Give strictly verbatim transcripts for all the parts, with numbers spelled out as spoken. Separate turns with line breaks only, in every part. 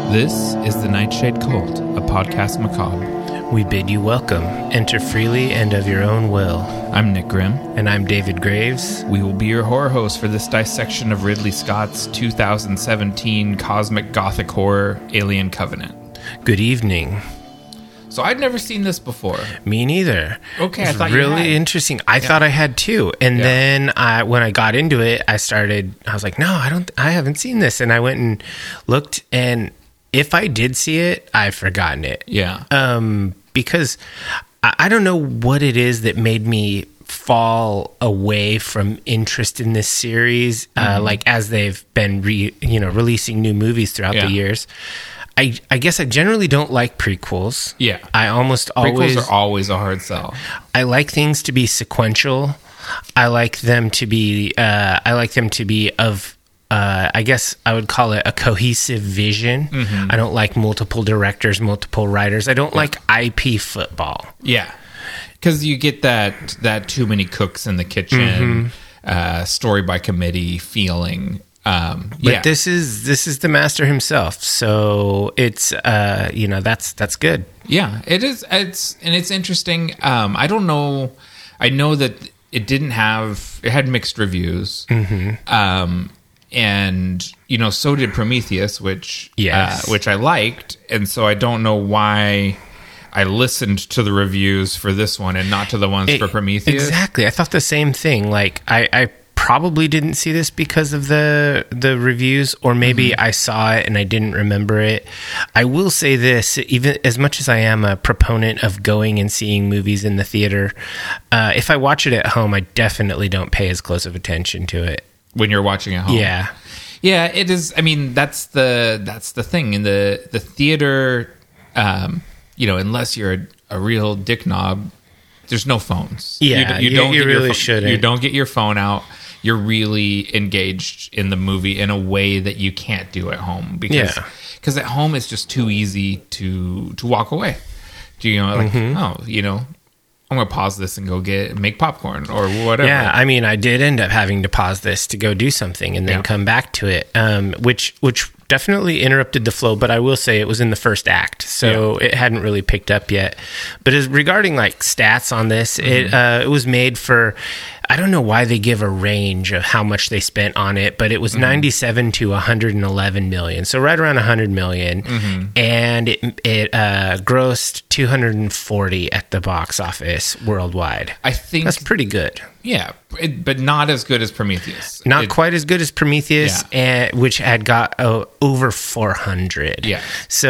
This is the Nightshade Cult, a podcast macabre.
We bid you welcome. Enter freely and of your own will.
I'm Nick Grimm.
And I'm David Graves.
We will be your horror hosts for this dissection of Ridley Scott's two thousand seventeen cosmic gothic horror, Alien Covenant.
Good evening.
So I'd never seen this before.
Me neither.
Okay,
it's
I thought
really
you had.
interesting. I
Yeah.
thought I had too, and
Yeah.
then I, when I got into it, I started. I was like, "No, I don't. I haven't seen this." And I went and looked, and if I did see it, I've forgotten it.
Yeah.
Um, because I, I don't know what it is that made me fall away from interest in this series.
Mm-hmm.
Uh, like as they've been, re, you know, releasing new movies throughout
Yeah.
the years. I, I guess I generally don't like prequels.
Yeah.
I almost
Prequels
always
are always a hard sell.
I like things to be sequential. I like them to be uh, I like them to be of uh, I guess I would call it a cohesive vision.
Mm-hmm.
I don't like multiple directors, multiple writers. I don't like I P football.
Yeah. Because you get that that too many cooks in the kitchen,
Mm-hmm.
uh, story by committee feeling. Um,
But
yeah.
this is this is the master himself. So it's uh, you know, that's that's good.
Yeah, it is. It's and it's interesting. Um, I don't know. I know that it didn't have. It had mixed reviews. Mm-hmm. Um, and you know, so did Prometheus, which
Yes.
uh, which I liked, and so I don't know why I listened to the reviews for this one and not to the ones
It-
for Prometheus.
Exactly. I thought the same thing. Like I, I probably didn't see this because of the the reviews, or maybe
Mm-hmm.
I saw it and I didn't remember it. I will say this, even as much as I am a proponent of going and seeing movies in the theater, uh, if I watch it at home, I definitely don't pay as close of attention to it.
When you're watching at home.
Yeah.
Yeah, it is. I mean, that's the that's the thing in the the theater. Um, you know, unless you're a, a real dick knob, there's no phones.
Yeah, you- you
get your
really
pho-
shouldn't.
You don't get your phone out. You're really engaged in the movie in a way that you can't do at home because
Yeah.
because at home it's just too easy to to walk away. Do you know, like
Mm-hmm.
oh, you know, I'm gonna pause this and go get make popcorn or whatever.
Yeah, I mean, I did end up having to pause this to go do something and then
Yeah.
come back to it, um, which which definitely interrupted the flow. But I will say it was in the first act, so it hadn't really picked up yet. But as regarding like stats on this, it uh, it was made for. I don't know why they give a range of how much they spent on it, but it was ninety-seven to one hundred eleven million, so right around one hundred million, and it it uh, grossed two hundred forty at the box office worldwide.
I think
That's pretty good.
yeah, it, but not as good as Prometheus.
Not
It-
quite as good as Prometheus,
Yeah.
and, which had got uh, over four hundred.
Yeah.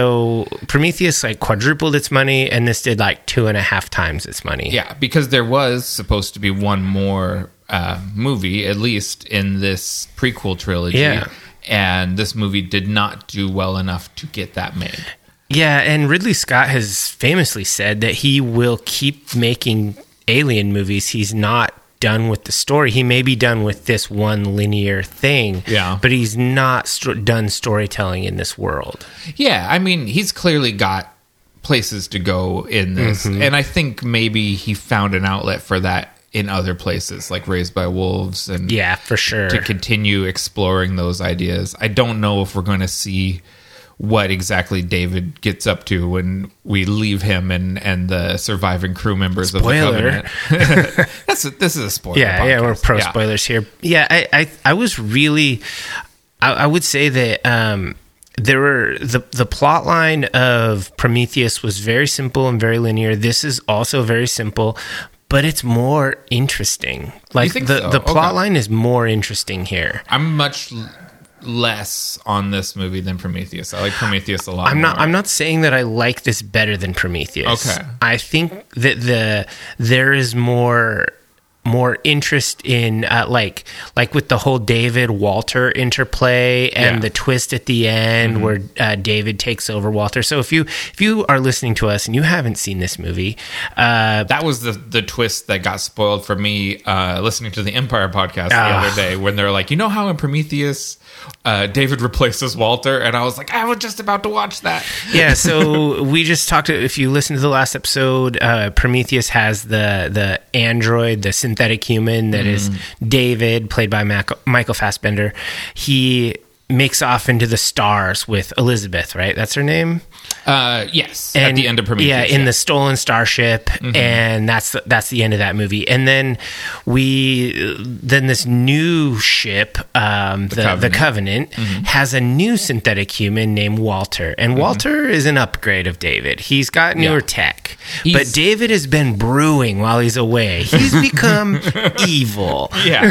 So Prometheus like quadrupled its money, and this did like two and a half times its money.
Yeah, because there was supposed to be one more uh, movie, at least in this prequel trilogy.
Yeah.
And this movie did not do well enough to get that made.
Yeah, and Ridley Scott has famously said that he will keep making alien movies. He's not done with the story. He may be done with this one linear thing,
Yeah.
but he's not st- done storytelling in this world.
Yeah, I mean, he's clearly got places to go in this.
Mm-hmm.
And I think maybe he found an outlet for that in other places, like Raised by Wolves. And
Yeah, for sure.
to continue exploring those ideas. I don't know if we're going to see what exactly David gets up to when we leave him and, and the surviving crew members
Spoiler.
of the Covenant. That's a, this is a spoiler.
Yeah, yeah, we're
podcast.
pro
Yeah.
spoilers here. Yeah, I, I, I was really, I, I would say that um, there were the the plot line of Prometheus was very simple and very linear. This is also very simple, but it's more interesting. Like
think
the
so?
the plot
Okay.
line is more interesting here.
I'm much l- less on this movie than Prometheus. I like Prometheus a lot.
I'm not.
more.
I'm not saying that I like this better than Prometheus.
Okay.
I think that the there is more more interest in uh, like like with the whole David Walter interplay and
Yeah.
the twist at the end
Mm-hmm.
where uh, David takes over Walter. So if you if you are listening to us and you haven't seen this movie, uh,
That was the the twist that got spoiled for me uh, listening to the Empire podcast the
Ah.
other day when they're like, you know how in Prometheus uh, David replaces Walter, and I was like, I was just about to watch that.
yeah, so we just talked. If you listen to the last episode, uh, Prometheus has the the android, the synthetic human that is David, played by Mac- Michael Fassbender. He makes off into the stars with Elizabeth, right? That's her name.
Uh, yes,
And,
at the end of Prometheus.
yeah, in the stolen starship,
Mm-hmm.
and that's the, that's the end of that movie. And then we then this new ship, um, the the
Covenant.
Covenant,
Mm-hmm.
has a new synthetic human named Walter, and Walter is an upgrade of David. He's got newer
Yeah.
tech,
He's-
but David has been brewing while he's away. He's become evil.
Yeah.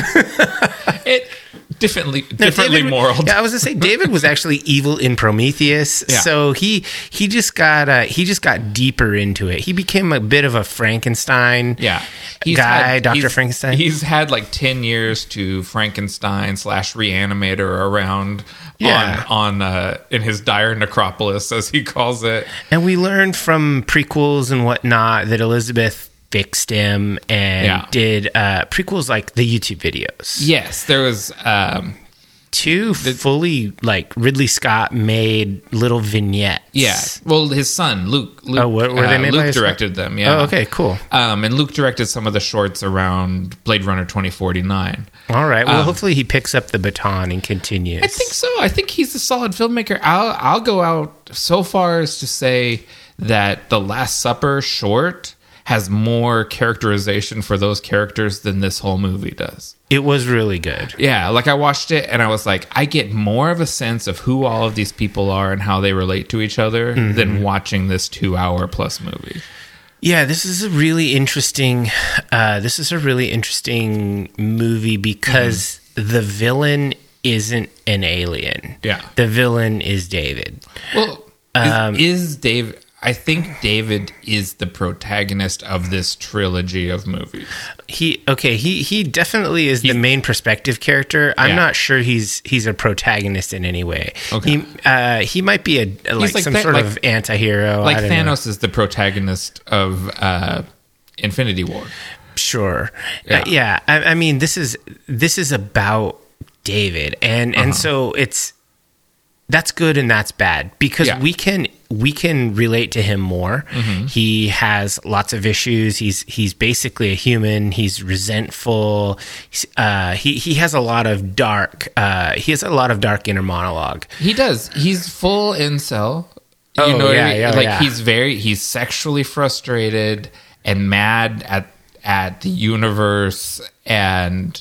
It differently differently
David-
moral.
Yeah, I was gonna say David was actually evil in Prometheus,
Yeah.
so he he just got uh, he just got deeper into it. He became a bit of a Frankenstein.
Yeah.
guy,
had-
Doctor
he's-
Frankenstein.
He's had like ten years to Frankenstein slash reanimator around
Yeah.
on, on uh, in his dire necropolis, as he calls it.
And we learned from prequels and whatnot that Elizabeth fixed him and
Yeah.
did uh, prequels like the YouTube videos.
Yes, there was. Um,
Two fully like Ridley Scott made little vignettes.
yeah. Well, his son Luke. Luke
Oh, what- were they
uh,
made by
Luke
his son?
directed them. Yeah.
Oh, okay, cool.
Um, and Luke directed some of the shorts around Blade Runner twenty forty-nine.
All right. Well, hopefully he picks up the baton and continues.
Um, I think so. I think he's a solid filmmaker. I'll I'll go out so far as to say that The Last Supper short has more characterization for those characters than this whole movie does.
It was really good.
Yeah, like I watched it and I was like, I get more of a sense of who all of these people are and how they relate to each other
Mm-hmm.
than watching this two hour plus movie.
Yeah, this is a really interesting. Uh, this is a really interesting movie because the villain isn't an alien.
Yeah.
The villain is David.
Well, is,
Um,
is Dave? I think David is the protagonist of this trilogy of movies.
He okay. He he definitely is the main perspective character. I'm
Yeah.
not sure he's he's a protagonist in any way.
Okay.
He uh, he might be a like,
like
some
Tha-
sort
like-
of anti-hero.
Like
I don't know.
Thanos is the protagonist of uh, Infinity War.
Sure.
Yeah.
Uh, yeah. I, I mean, this is this is about David, and
Uh-huh.
and so it's that's good and that's bad because
Yeah. Mm-hmm.
we can we can relate to him more. He has lots of issues. He's he's basically a human. He's resentful. He's, uh, he he has a lot of dark. Uh, he has a lot of dark inner monologue.
He does. He's full incel. You
Oh,
know what
yeah,
I mean?
yeah,
like
yeah.
he's very he's sexually frustrated and mad at at the universe and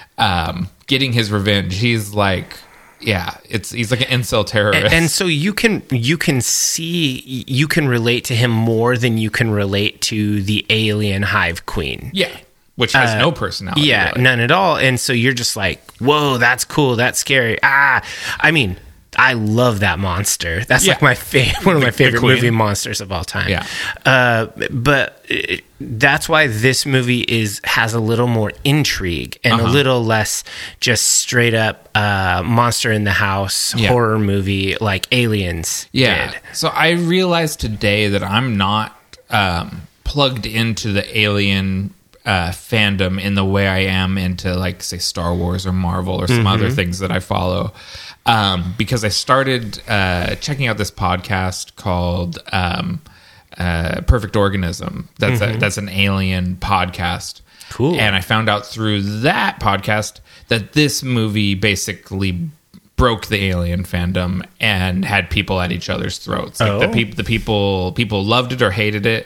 um, getting his revenge. He's like, yeah, it's he's like an incel terrorist.
And, and so you can you can see you can relate to him more than you can relate to the alien hive queen.
yeah, which has no personality.
Yeah,
really.
none at all. And so you're just like, whoa, that's cool. That's scary. Ah, I mean, I love that monster. That's
Yeah.
like my favorite, one of my favorite
queen.
movie monsters of all time.
Yeah.
Uh, but uh, that's why this movie is has a little more intrigue and
Uh-huh.
a little less just straight up uh, monster in the house
Yeah.
horror movie like Aliens
Yeah.
did.
So I realized today that I'm not um, plugged into the Alien uh, fandom in the way I am into, like, say, Star Wars or Marvel or some other things that I follow. Um, because I started uh, checking out this podcast called um, uh, Perfect Organism. That's a, that's an alien podcast.
Cool.
And I found out through that podcast that this movie basically broke the alien fandom and had people at each other's throats. Like the
Oh.
people, the people, people loved it or hated it,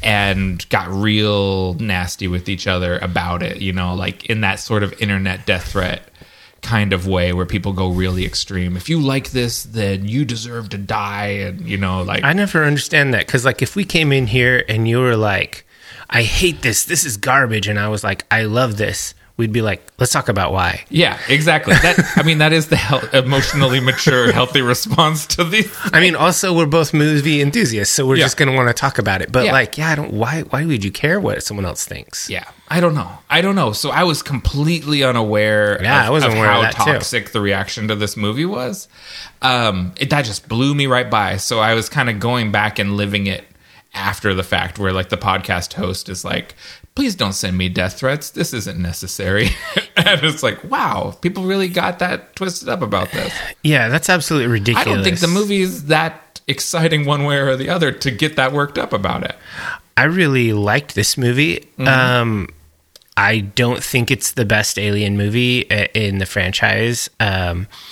and got real nasty with each other about it. You know, like in that sort of internet death threat kind of way where people go really extreme. If you like this, then you deserve to die, and you know, like
I never understand that because, like, if we came in here and you were like, "I hate this. This is garbage," and I was like, "I love this," we'd be like, "Let's talk about why."
yeah, exactly. That I mean, that is the hel- emotionally mature, healthy response to these.
I mean, also we're both movie enthusiasts, so we're
Yeah.
just gonna want to talk about it. But
Yeah.
like, yeah, I don't. Why? Why would you care what someone else thinks?
Yeah, I don't know. I don't know. So I was completely unaware
Yeah,
of,
I wasn't
of
aware of
how
that, too.
toxic the reaction to this movie was. Um, it that just blew me right by. So I was kind of going back and living it after the fact, where like the podcast host is like, "Please don't send me death threats. This isn't necessary." And it's like, wow, people really got that twisted up about this.
Yeah, that's absolutely
I
ridiculous.
don't think the movie is that exciting one way or the other to get that worked up about it.
I really liked this movie.
Mm-hmm.
Um, I don't think it's the best Alien movie uh, in the franchise, um,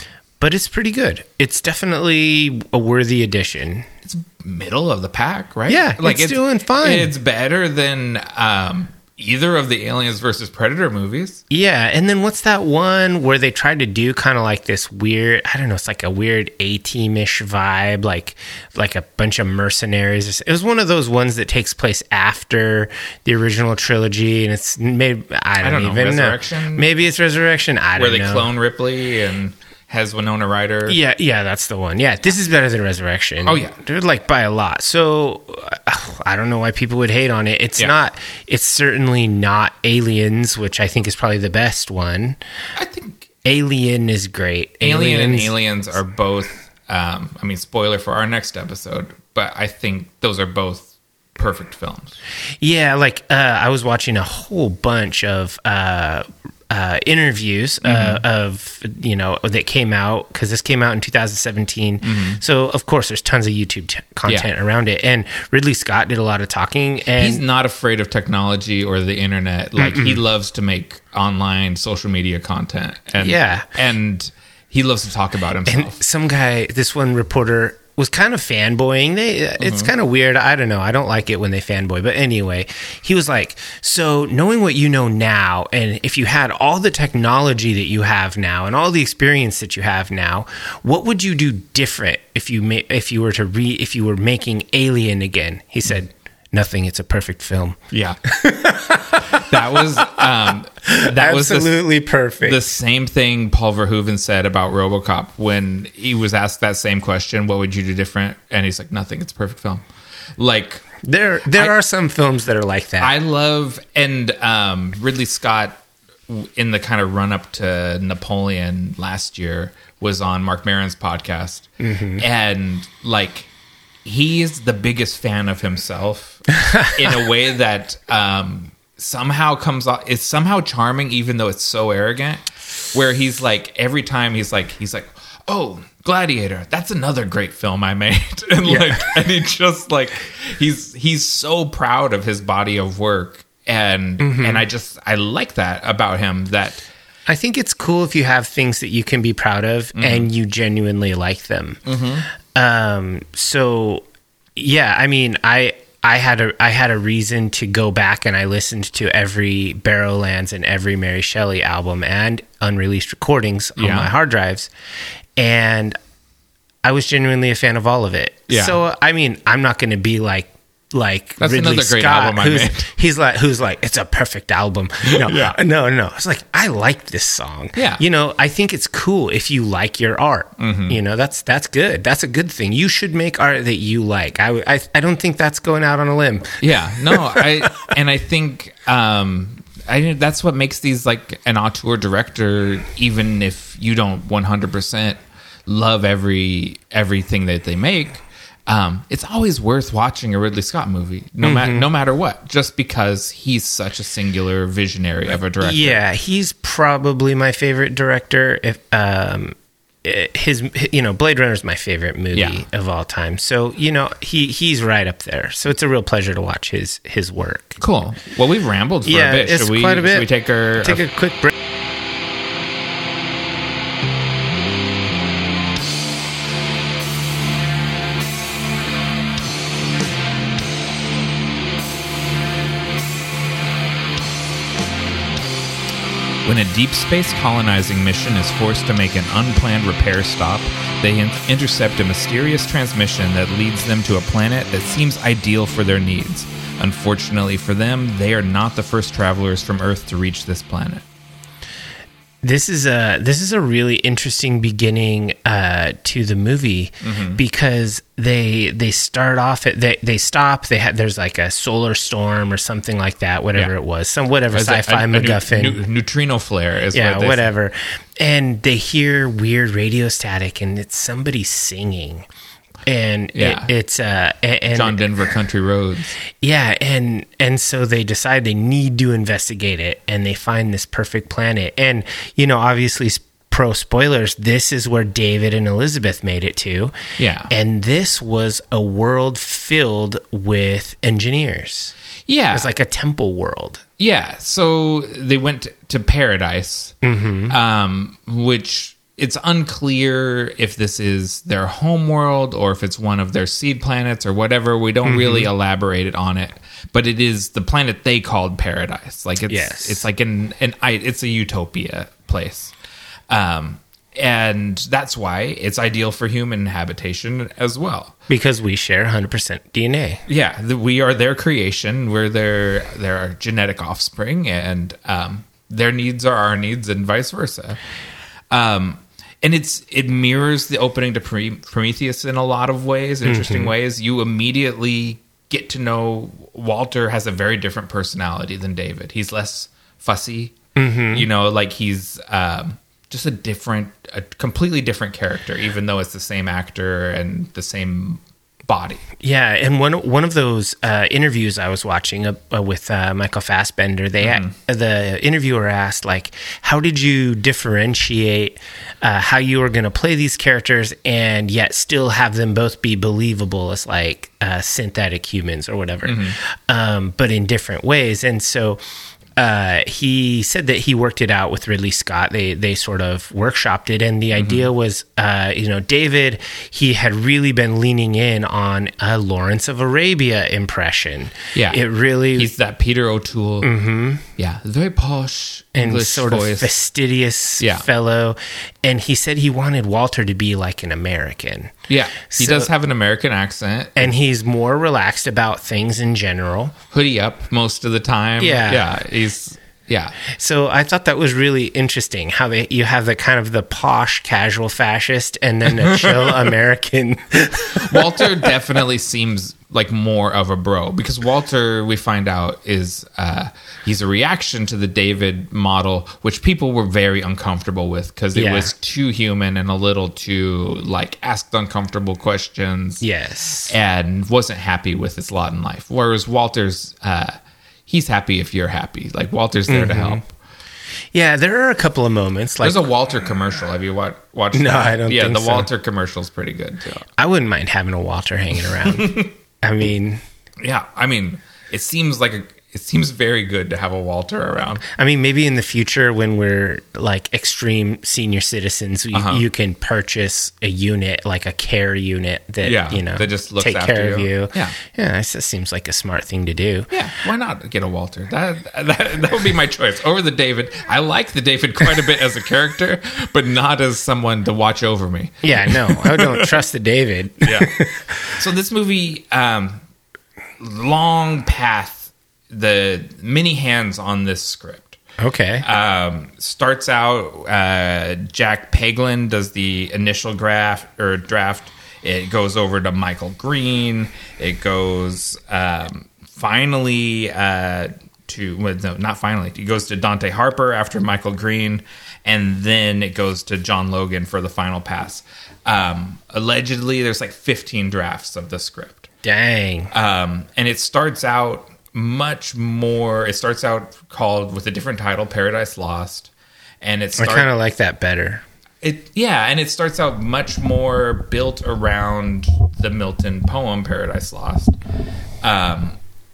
but it's pretty good. It's definitely a worthy addition.
It's middle of the pack, right?
Yeah, like it's, it's doing fine.
It's better than um, either of the Aliens versus Predator movies.
Yeah, and then what's that one where they tried to do kind of like this weird, I don't know, it's like a weird A-Team-ish vibe, like like a bunch of mercenaries. It was one of those ones that takes place after the original trilogy, and it's made, I don't, I don't even know. Resurrection? Maybe it's Resurrection, I don't know.
Where they know. clone Ripley and has Winona Ryder.
Yeah, yeah, that's the one. Yeah, this is better than Resurrection.
Oh, yeah.
They're like by a lot. So I don't know why people would hate on it. It's yeah. not, it's certainly not Aliens, which I think is probably the best one.
I think
Alien is great.
Alien Aliens, and Aliens are both, um, I mean, spoiler for our next episode, but I think those are both perfect films.
Yeah, like uh, I was watching a whole bunch of uh, uh, interviews uh, mm-hmm. of, you know, that came out, because this came out in two thousand seventeen. Mm-hmm. So, of course, there's tons of YouTube t- content yeah. around it. And Ridley Scott did a lot of talking. And
he's not afraid of technology or the internet. Like, mm-mm. he loves to make online social media content. And,
yeah.
And he loves to talk about himself.
And some guy, this one reporter, was kind of fanboying. They, it's mm-hmm. kind of weird. I don't know. I don't like it when they fanboy. But anyway, he was like, so knowing what you know now, and if you had all the technology that you have now and all the experience that you have now, what would you do different if you ma- if you were to re if you were making Alien again? He said, nothing. It's a perfect film.
Yeah. That was um, that was
absolutely the, perfect.
The same thing Paul Verhoeven said about RoboCop when he was asked that same question. What would you do different? And he's like, nothing. It's a perfect film. Like
there, there I, are some films that are like that.
I love and um, Ridley Scott in the kind of run up to Napoleon last year was on Mark Maron's podcast, mm-hmm. and like he is the biggest fan of himself in a way that. Um, somehow comes off, it's somehow charming, even though it's so arrogant, where he's like, every time he's like, he's like, oh, Gladiator, that's another great film I made. And yeah. like, and he just like, he's, he's so proud of his body of work. And, mm-hmm. and I just, I like that about him, that
I think it's cool if you have things that you can be proud of mm-hmm. and you genuinely like them. Mm-hmm. Um, so yeah, I mean, I, I had a I had a reason to go back, and I listened to every Barrowlands and every Mary Shelley album and unreleased recordings on yeah. my hard drives, and I was genuinely a fan of all of it.
Yeah.
So I mean, I'm not going to be like like
That's
Ridley
another great
Scott,
album I
who's
made.
he's like who's like it's a perfect album. No,
yeah.
no, no. It's like I like this song.
Yeah.
You know, I think it's cool if you like your art. Mm-hmm. You know, that's that's good. That's a good thing. You should make art that you like. I I, I don't think that's going out on a limb.
Yeah. No. I and I think um, I that's what makes these like an auteur director. Even if you don't one hundred percent love every everything that they make. Um, it's always worth watching a Ridley Scott movie, no, mm-hmm. ma- no matter what, just because he's such a singular visionary of a director.
Yeah, he's probably my favorite director. If um, his, you know, Blade Runner is my favorite movie yeah. of all time. So you know, he he's right up there. So it's a real pleasure to watch his his work.
Cool. Well, we've rambled for
yeah,
a bit.
It's
should we,
quite a bit.
Should we take our
take a, a quick break?
When a deep space colonizing mission is forced to make an unplanned repair stop, they in- intercept a mysterious transmission that leads them to a planet that seems ideal for their needs. Unfortunately for them, they are not the first travelers from Earth to reach this planet.
This is a this is a really interesting beginning uh, to the movie mm-hmm. because they they start off at they they stop they had there's like a solar storm or something like that, whatever yeah. it was, some whatever As sci-fi a, a, MacGuffin,
a nu- neutrino flare is
yeah
what
whatever, say. And they hear weird radio static and it's somebody singing. And
yeah.
it, it's uh, and,
John Denver Country Roads.
Yeah, and and so they decide they need to investigate it, and they find this perfect planet. And you know, obviously, pro spoilers. This is where David and Elizabeth made it to.
Yeah,
and this was a world filled with engineers.
Yeah,
it was like a temple world.
Yeah, so they went to paradise, mm-hmm. um, which it's unclear if this is their home world or if it's one of their seed planets or whatever. We don't mm-hmm. really elaborate it on it, but it is the planet they called Paradise. Like it's
yes.
it's like an an it's a utopia place, um, and that's why it's ideal for human habitation as well.
Because we share one hundred percent D N A.
Yeah, the, we are their creation. We're their their genetic offspring, and um, their needs are our needs, and vice versa. Um, And it's it mirrors the opening to Prometheus in a lot of ways, interesting mm-hmm. ways. You immediately get to know Walter has a very different personality than David. He's less fussy, mm-hmm. you know, like he's um, just a different, a completely different character, even though it's the same actor and the same body.
Yeah, and one one of those uh, interviews I was watching uh, with uh, Michael Fassbender, they mm-hmm. had, the interviewer asked, like, how did you differentiate uh, how you were going to play these characters and yet still have them both be believable as like uh, synthetic humans or whatever, mm-hmm. um, but in different ways? And so Uh, he said that he worked it out with Ridley Scott. They they sort of workshopped it, and the mm-hmm. idea was, uh, you know, David, he had really been leaning in on a Lawrence of Arabia impression.
Yeah,
it really
he's that Peter O'Toole.
Mm-hmm.
Yeah, very posh
and
English
sort
voice.
of fastidious
yeah.
fellow. And he said he wanted Walter to be like an American.
Yeah, he so, does have an American accent,
and he's more relaxed about things in general.
Hoodie up most of the time.
Yeah,
yeah, he's yeah.
So I thought that was really interesting how they you have the kind of the posh casual fascist and then a chill American.
Walter definitely seems like more of a bro, because Walter, we find out, is uh, he's a reaction to the David model, which people were very uncomfortable with because it
yeah.
was too human and a little too like asked uncomfortable questions.
Yes,
and wasn't happy with his lot in life. Whereas Walter's, uh, he's happy if you're happy. Like Walter's there mm-hmm. to help.
Yeah, there are a couple of moments. Like,
there's a Walter commercial. Have you watched? watched
no,
that?
I don't.
Yeah,
think
the
so.
Walter commercial's pretty good too.
I wouldn't mind having a Walter hanging around. I mean,
yeah, I mean, it seems like a, it seems very good to have a Walter around.
I mean, maybe in the future when we're like extreme senior citizens, you, uh-huh. you can purchase a unit, like a care unit that
yeah,
you know
that just looks
take
after
care of
you.
you.
Yeah,
yeah, that seems like a smart thing to do.
Yeah, why not get a Walter? That that that would be my choice over the David. I like the David quite a bit as a character, but not as someone to watch over me.
Yeah, no, I don't trust the David.
Yeah. So this movie, um, long path. The many hands on this script.
Okay.
Um, starts out, uh, Jack Paglin does the initial draft or draft. It goes over to Michael Green. It goes um, finally uh, to well, no, not finally. It goes to Dante Harper after Michael Green, and then it goes to John Logan for the final pass. Um, allegedly, there's like fifteen drafts of the script.
Dang.
Um, and it starts out. Much more. It starts out called with a different title, Paradise Lost, and it's.
I kind of like that better.
It yeah, and it starts out much more built around the Milton poem Paradise Lost, um,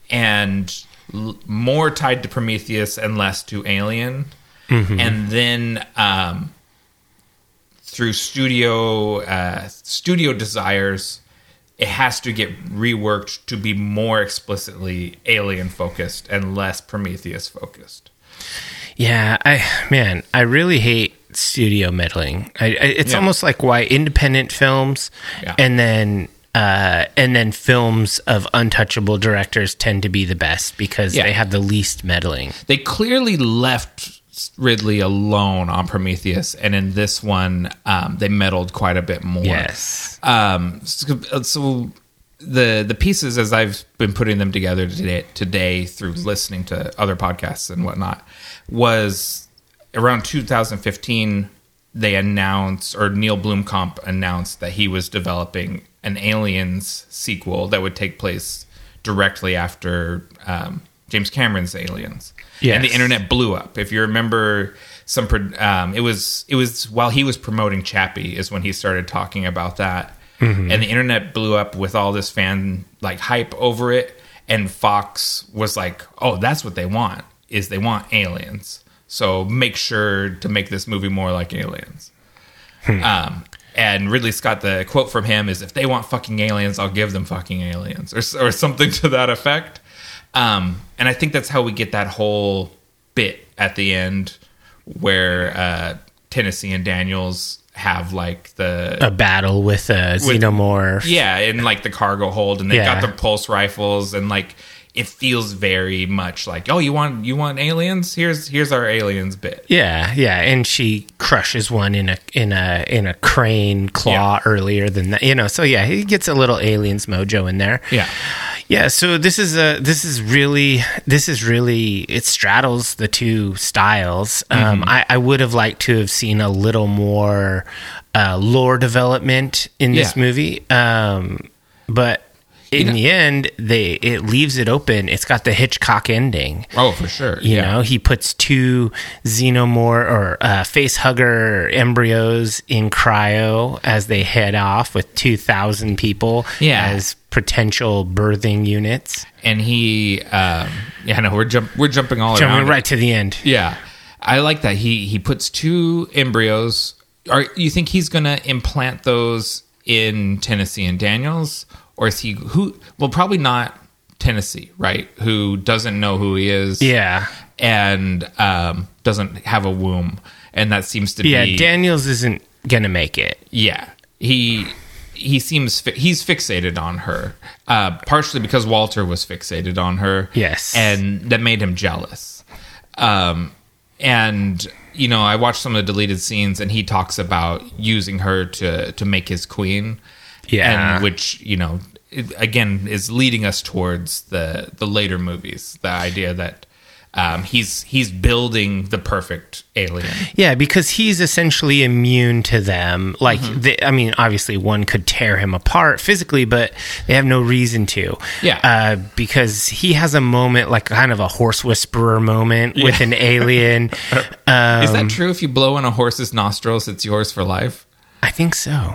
and l- more tied to Prometheus and less to Alien, mm-hmm. and then um, through studio uh, studio desires. It has to get reworked to be more explicitly Alien focused and less Prometheus focused.
Yeah, I man, I really hate studio meddling. I, I, it's yeah. almost like why independent films yeah. and then uh, and then films of untouchable directors tend to be the best because yeah. they have the least meddling.
They clearly left Ridley alone on Prometheus, and in this one, um, they meddled quite a bit more.
Yes.
Um, so, so the the pieces, as I've been putting them together today, today through listening to other podcasts and whatnot, was around two thousand fifteen. They announced, or Neil Blomkamp announced, that he was developing an Aliens sequel that would take place directly after um, James Cameron's Aliens. Yes. And the internet blew up. If you remember, some um, it was it was while he was promoting Chappie is when he started talking about that, mm-hmm. and the internet blew up with all this fan like hype over it. And Fox was like, "Oh, that's what they want is they want aliens. So make sure to make this movie more like Aliens." Hmm. Um, and Ridley Scott, the quote from him is, "If they want fucking aliens, I'll give them fucking aliens," or or something to that effect. Um, and I think that's how we get that whole bit at the end where uh, Tennessee and Daniels have like the
a battle with a xenomorph.
Yeah, in like the cargo hold, and they've
Yeah.
got the pulse rifles, and like it feels very much like, oh, you want you want aliens? Here's here's our aliens bit.
Yeah, yeah, and she crushes one in a in a in a crane claw
Yeah.
earlier than that, you know. So yeah, he gets a little aliens mojo in there.
Yeah.
Yeah, so this is a this is really this is really it straddles the two styles. Um, I, I would have liked to have seen a little more uh, lore development in this
Yeah.
movie, um, but in
You know-
the end, they it leaves it open. It's got the Hitchcock ending.
Oh, for sure.
You
yeah.
know, he puts two xenomorph or uh, face hugger embryos in cryo as they head off with two thousand people
Yeah.
as potential birthing units.
And he, um, yeah, no, we're jump we're jumping all
Jumping
around.
right
it.
to the end.
Yeah, I like that. He he puts two embryos. Are you think he's gonna implant those in Tennessee and Daniels, or is he who? Well, probably not Tennessee, right? Who doesn't know who he is?
Yeah.
and um, doesn't have a womb, and that seems to
Yeah,
be
Daniels isn't going to make it.
yeah. He he seems fi- he's fixated on her, uh, partially because Walter was fixated on her.
Yes.
and that made him jealous. Um, and you know, I watched some of the deleted scenes, and he talks about using her to to make his queen.
Yeah.
and which you know, it, again, is leading us towards the the later movies. The idea that um, he's he's building the perfect alien.
Yeah, because he's essentially immune to them. Like, they, I mean, obviously one could tear him apart physically, but they have no reason to.
Yeah.
Uh, because he has a moment, like kind of a horse whisperer moment with an alien. Um,
Is that true? If you blow in a horse's nostrils, it's yours for life.
I think so.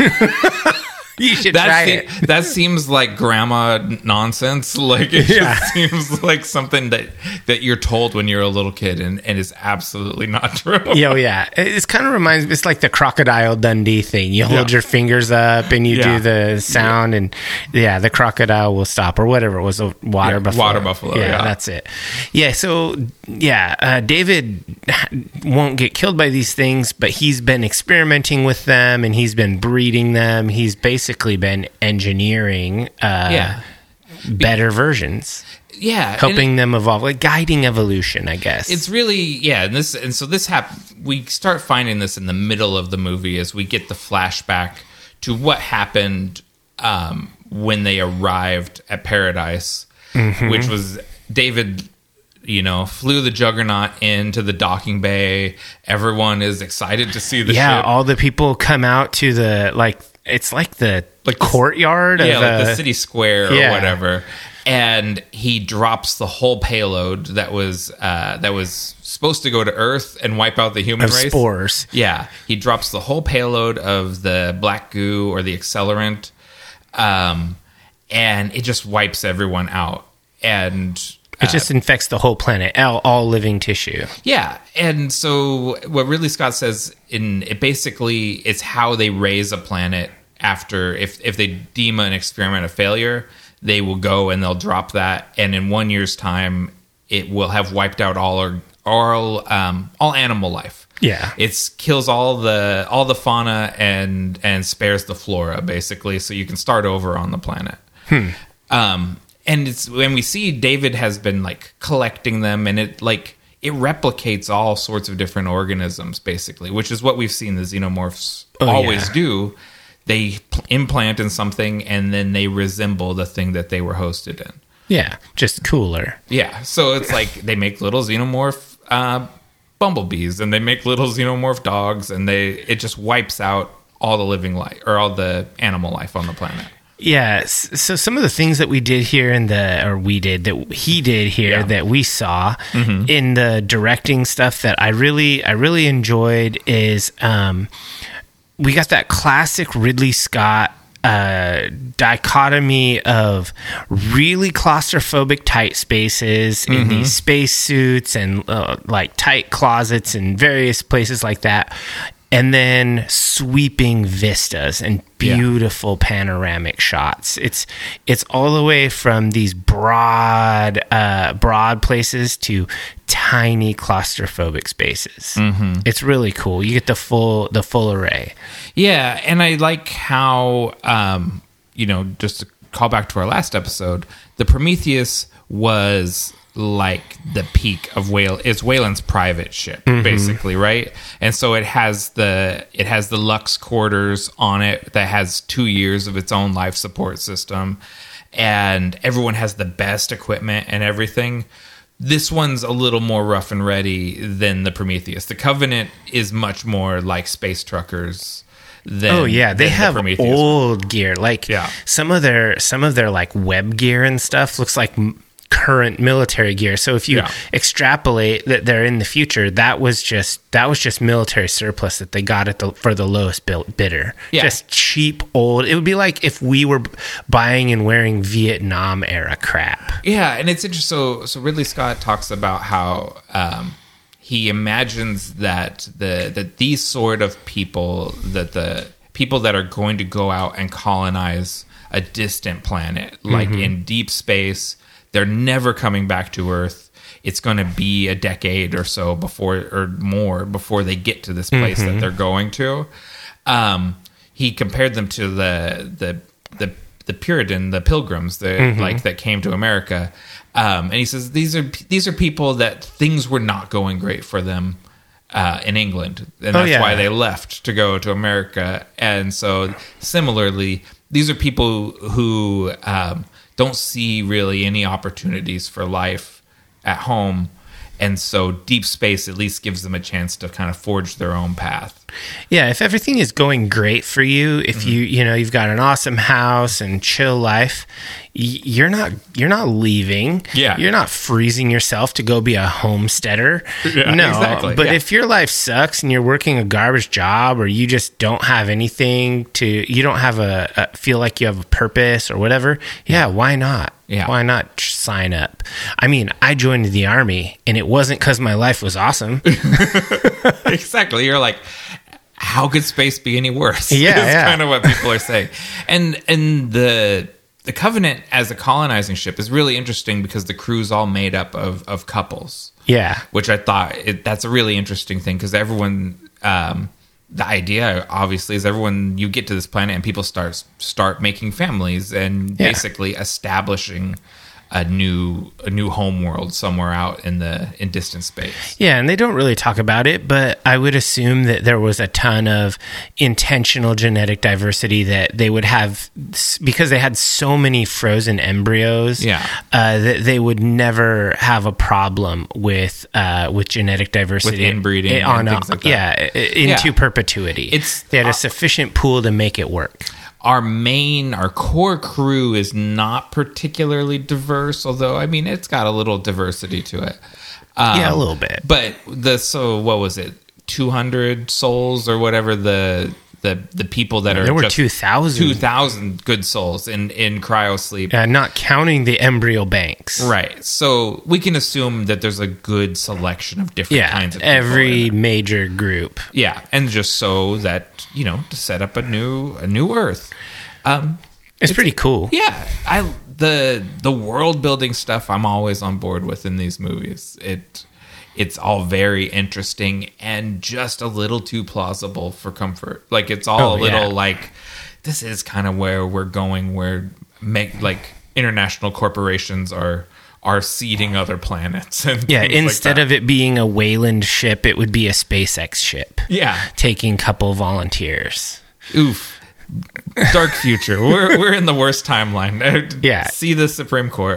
You should
That,
try
se-
it.
that seems like grandma nonsense. Like it
Yeah.
just seems like something that, that you're told when you're a little kid, and, and is absolutely not true.
Yo, yeah. It kind of reminds me, it's like the Crocodile Dundee thing. You hold
Yeah.
your fingers up and you
Yeah.
do the sound, and yeah, the crocodile will stop, or whatever it was, a water
Yeah,
buffalo.
water buffalo, yeah.
that's it. Yeah, so yeah, uh, David won't get killed by these things, but he's been experimenting with them, and he's been breeding them. He's basically been engineering uh,
Yeah.
better versions.
Yeah, and
Helping them evolve, like guiding evolution, I guess.
It's really yeah, and this and so this hap- we start finding this in the middle of the movie as we get the flashback to what happened um, when they arrived at Paradise,
Mm-hmm.
which was David, you know, flew the Juggernaut into the docking bay. Everyone is excited to see the
yeah,
ship.
all the people come out to the like it's like the
Like the-
courtyard
yeah,
of
like
uh,
the city square or
yeah.
whatever. And he drops the whole payload that was uh, that was supposed to go to Earth and wipe out the human
of
race.
spores.
Yeah, he drops the whole payload of the black goo or the accelerant, um, and it just wipes everyone out. And
It just infects the whole planet, all, all living tissue.
yeah, and so what Ridley Scott says in it basically it's how they raise a planet after if if they deem an experiment a failure, they will go and they'll drop that, and in one year's time, it will have wiped out all or all um, all animal life.
Yeah.
It kills all the all the fauna and and spares the flora basically, so you can start over on the planet. Um, and it's when we see David has been like collecting them, and it like it replicates all sorts of different organisms basically, which is what we've seen the xenomorphs
Oh,
always
yeah.
do. They pl- implant in something, and then they resemble the thing that they were hosted in.
Yeah, just cooler.
Yeah, so it's like they make little xenomorph uh, bumblebees, and they make little xenomorph dogs, and they it just wipes out all the living life or all the animal life on the planet.
Yeah, s- so some of the things that we did here in the, or we did, that he did here
Yeah.
that we saw in the directing stuff that I really, I really enjoyed is um, we got that classic Ridley Scott uh, dichotomy of really claustrophobic tight spaces in these space suits and uh, like tight closets and various places like that. and then sweeping vistas and beautiful yeah. panoramic shots. It's it's all the way from these broad uh, broad places to tiny claustrophobic spaces. Mm-hmm. It's really cool. You get the full the full array.
Yeah, and I like how um, you know, just to call back to our last episode, the Prometheus was like the peak of Whale. It's Wayland's private ship, mm-hmm. basically, right? And so it has the it has the Lux quarters on it that has two years of its own life support system, and everyone has the best equipment and everything. This one's a little more rough and ready than the Prometheus. The Covenant is much more like space truckers. Than,
oh yeah, they have the old gear. Like
yeah.
some of their some of their like web gear and stuff looks like current military gear. So if you yeah. extrapolate that they're in the future, that was just that was just military surplus that they got at the for the lowest bidder.
Yeah.
Just cheap old. It would be like if we were buying and wearing Vietnam era crap.
Yeah, and it's interesting. So so Ridley Scott talks about how um, he imagines that the that these sort of people, that the people that are going to go out and colonize a distant planet, like mm-hmm. in deep space, they're never coming back to Earth. It's going to be a decade or so before, or more, before they get to this place mm-hmm. that they're going to. Um, he compared them to the the the, the Puritan, the Pilgrims, the mm-hmm. like that came to America. Um, and he says these are these are people that things were not going great for them uh, in England, and that's oh, yeah. why they left to go to America. And so, similarly, these are people who um, don't see really any opportunities for life at home, and so deep space at least gives them a chance to kind of forge their own path.
Yeah, if everything is going great for you, if mm-hmm. you you know you've got an awesome house and chill life, you're not you're not leaving.
Yeah,
you're not freezing yourself to go be a homesteader.
Yeah,
no,
exactly.
But
yeah.
if your life sucks and you're working a garbage job, or you just don't have anything to, you don't have a, a feel like you have a purpose or whatever. Yeah, why not?
Yeah.
Why not sign up? I mean, I joined the Army, and it wasn't because my life was awesome.
Exactly. You're like, how could space be any worse?
Yeah,
That's
yeah.
kind of what people are saying. And and the the Covenant as a colonizing ship is really interesting because the crew's all made up of, of couples.
Yeah.
Which I thought, it, that's a really interesting thing, because everyone... Um, the idea, obviously, is everyone, you get to this planet and people start start making families and yeah. basically establishing a new a new home world somewhere out in the in distant space.
Yeah, and they don't really talk about it, but I would assume that there was a ton of intentional genetic diversity that they would have, because they had so many frozen embryos.
Yeah,
uh, that they would never have a problem with uh, with genetic diversity,
with inbreeding,
on
and things like that.
Yeah, into
yeah.
perpetuity.
It's
they had
uh,
a sufficient pool to make it work.
Our main, our core crew is not particularly diverse, although, I mean, it's got a little diversity to it. Um,
yeah, a little bit.
But the, so what was it? two hundred souls or whatever, the the the people that
yeah,
are
there were
just
two thousand
two thousand good souls in in cryosleep.
Yeah, not counting the embryo banks.
Right. So we can assume that there's a good selection of different
yeah,
kinds of people.
Every major group.
Yeah, and just so that, you know, to set up a new a new Earth. Um,
it's, it's pretty cool.
Yeah, I the the world building stuff I'm always on board with in these movies. It it's all very interesting and just a little too plausible for comfort. Like, it's all
oh,
a little
yeah.
like, this is kind of where we're going, where make like international corporations are are seeding other planets. And
yeah, instead
like
of it being a Wayland ship, it would be a SpaceX ship.
Yeah, taking
a couple volunteers.
Oof. Dark future. We're we're in the worst timeline.
Yeah.
See the Supreme Court.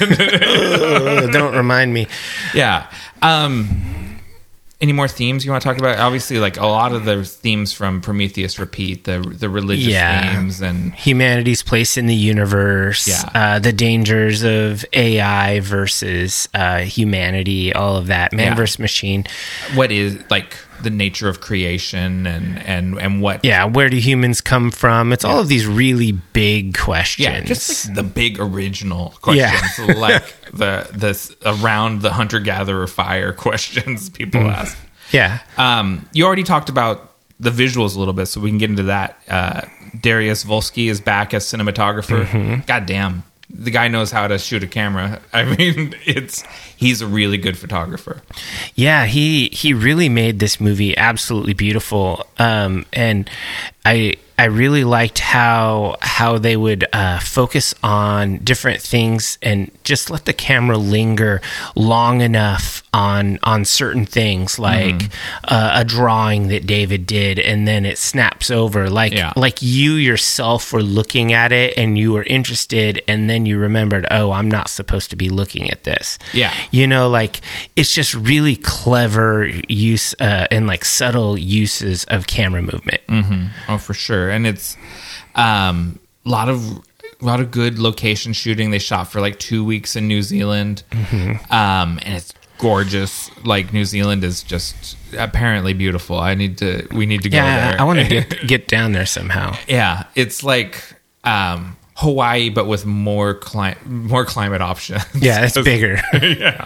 Ugh, don't remind me.
Yeah. Um, any more themes you want to talk about? Obviously, like, a lot of the themes from Prometheus repeat, the the religious
yeah.
themes and
humanity's place in the universe.
Yeah.
Uh, the dangers of A I versus uh, humanity. All of that. Man
yeah.
versus machine.
What is, like, the nature of creation and and and what
yeah where do humans come from? It's yeah. all of these really big questions.
Yeah, just like the big original questions. Yeah. Like the this around the hunter-gatherer fire questions people mm. ask.
Yeah.
Um you already talked about the visuals a little bit, so we can get into that. Uh, Dariusz Wolski is back as cinematographer. Mm-hmm. God damn, the guy knows how to shoot a camera. I mean, it's he's a really good photographer.
Yeah, he he really made this movie absolutely beautiful, um, and I. I really liked how how they would uh, focus on different things and just let the camera linger long enough on on certain things, like mm. uh, a drawing that David did, and then it snaps over, like
yeah.
like you yourself were looking at it and you were interested, and then you remembered, oh, I'm not supposed to be looking at this.
Yeah,
you know, like it's just really clever use uh, and like subtle uses of camera movement.
Mm-hmm. Oh, for sure. And it's um, a lot of a lot of good location shooting. They shot for like two weeks in New Zealand, mm-hmm. um, and it's gorgeous. Like New Zealand is just apparently beautiful. I need to. We need to go
yeah,
there.
I want to get get down there somehow.
Yeah, it's like um, Hawaii, but with more cli- more climate options.
Yeah, it's bigger.
yeah.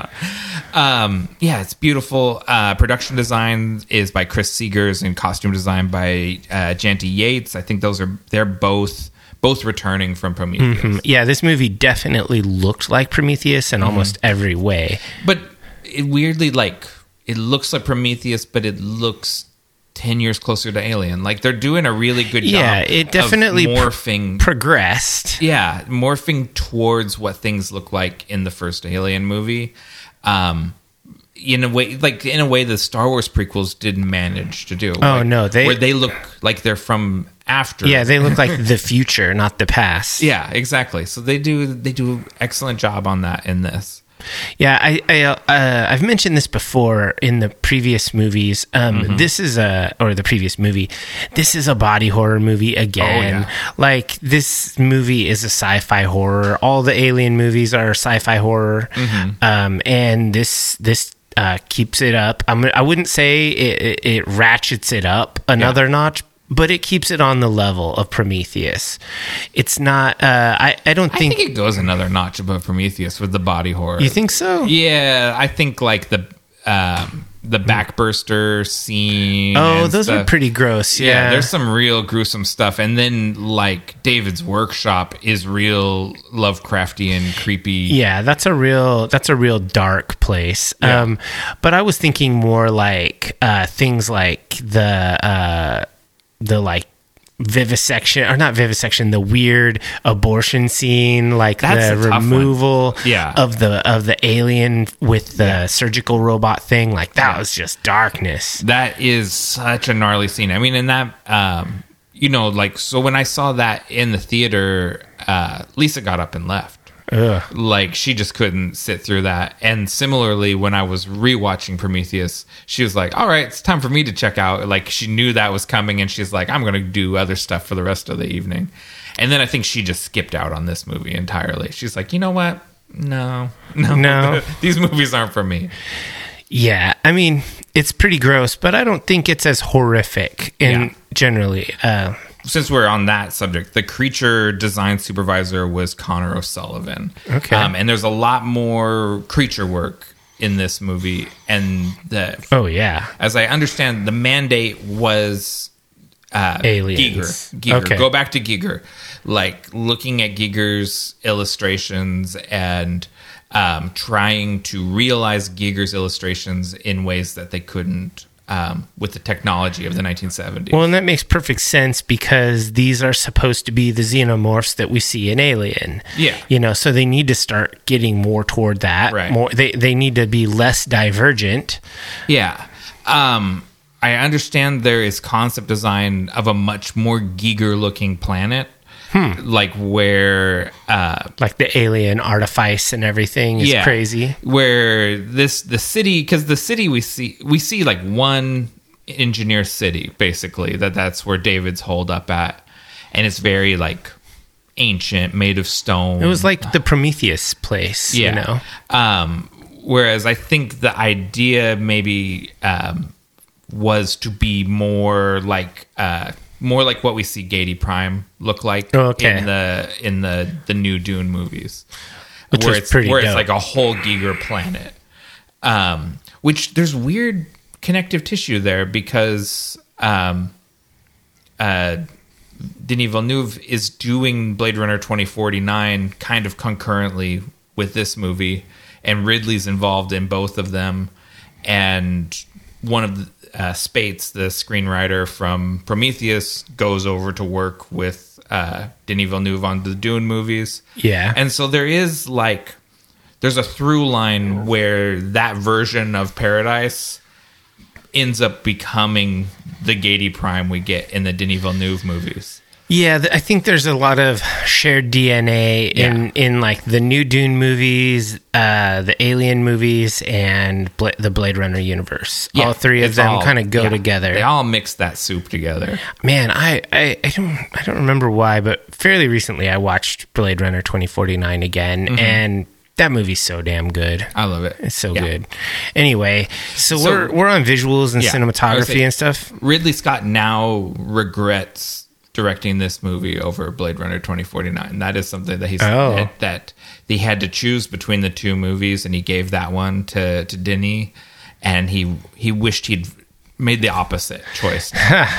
Um, yeah, it's beautiful. Uh, production design is by Chris Seegers and costume design by uh, Janty Yates. I think those are they're both both returning from Prometheus.
Mm-hmm. Yeah, this movie definitely looked like Prometheus in mm-hmm. almost every way.
But it weirdly, like, it looks like Prometheus, but it looks ten years closer to Alien. Like, they're doing a really good job.
Yeah, it definitely
of morphing,
pr- progressed.
Yeah, morphing towards what things look like in the first Alien movie. Um, in a way, like in a way, the Star Wars prequels didn't manage to do.
Oh
like,
no, they
where they look like they're from after.
Yeah, they look like the future, not the past.
Yeah, exactly. So they do they do excellent job on that in this.
Yeah, I, I uh, I've mentioned this before in the previous movies. Um, mm-hmm. This is a or the previous movie. This is a body horror movie again. Oh, yeah. Like this movie is a sci-fi horror. All the Alien movies are sci-fi horror, mm-hmm. um, and this this uh, keeps it up. I'm, I wouldn't say it, it, it ratchets it up another yeah. notch. But it keeps it on the level of Prometheus. It's not. Uh, I. I don't think.
I think it goes another notch above Prometheus with the body horror.
You think so?
Yeah, I think like the um, the backburster scene.
Oh, those
stuff.
are pretty gross. Yeah.
yeah, there's some real gruesome stuff, and then like David's workshop is real Lovecraftian, creepy.
Yeah, that's a real. That's a real dark place. Yeah. Um, but I was thinking more like uh, things like the. Uh, the like vivisection or not vivisection the weird abortion scene, like
That's
the removal
yeah.
of the of the alien with the yeah. surgical robot thing, like that yeah. was just darkness.
That is such a gnarly scene. I mean, in that um you know, like, so when I saw that in the theater, uh Lisa got up and left.
Ugh.
Like, she just couldn't sit through that. And similarly, when I was rewatching Prometheus, she was like, all right, it's time for me to check out. Like, she knew that was coming, and she's like, I'm going to do other stuff for the rest of the evening. And then I think she just skipped out on this movie entirely. She's like, you know what? No. No.
No.
These movies aren't for me.
Yeah, I mean, it's pretty gross, but I don't think it's as horrific in yeah. generally. Uh,
Since we're on that subject, the creature design supervisor was Connor O'Sullivan.
Okay.
Um, and there's a lot more creature work in this movie. And the
oh, yeah.
As I understand, the mandate was uh,
Aliens.
Giger. Giger.
Okay.
Go back to Giger. Like, looking at Giger's illustrations and um, trying to realize Giger's illustrations in ways that they couldn't Um, with the technology of the nineteen seventies.
Well, and that makes perfect sense because these are supposed to be the xenomorphs that we see in Alien.
Yeah.
You know, so they need to start getting more toward that.
Right.
More, they, they need to be less divergent.
Yeah. Um, I understand there is concept design of a much more Giger-looking planet. Hmm. Like where... Uh,
like the alien artifice and everything is
yeah,
crazy.
Where this the city... Because the city we see... We see like one engineer city, basically. That That's where David's holed up at. And it's very like ancient, made of stone.
It was like the Prometheus place,
yeah.
you know?
Um, whereas I think the idea maybe um, was to be more like... Uh, More like what we see Gady Prime look like
oh, okay.
in the in the, the new Dune movies,
which
where
was
it's
pretty
where
dope.
it's like a whole Giger planet. Um, which there's weird connective tissue there because um, uh, Denis Villeneuve is doing Blade Runner twenty forty-nine kind of concurrently with this movie, and Ridley's involved in both of them. And one of the, uh, Spates, the screenwriter from Prometheus, goes over to work with uh, Denis Villeneuve on the Dune movies.
Yeah.
And so there is like, there's a through line where that version of Paradise ends up becoming the Gady Prime we get in the Denis Villeneuve movies.
Yeah, th- I think there's a lot of shared D N A in,
Yeah.
in like the new Dune movies, uh, the Alien movies, and Bla- the Blade Runner universe.
Yeah,
all three of
it's
them
all-
kind of go
yeah,
together.
They all mix that soup together.
Man, I, I, I don't I don't remember why, but fairly recently I watched Blade Runner twenty forty-nine again,
Mm-hmm.
and that movie's so damn good.
I love it.
It's so
Yeah.
good. Anyway, so,
So-
we're we're on visuals and
Yeah, I would
cinematography
say-
and stuff.
Ridley Scott now regrets directing this movie over Blade Runner twenty forty-nine. That is something that he said
Oh.
that, that he had to choose between the two movies, and he gave that one to, to Denis, and he he wished he'd made the opposite choice.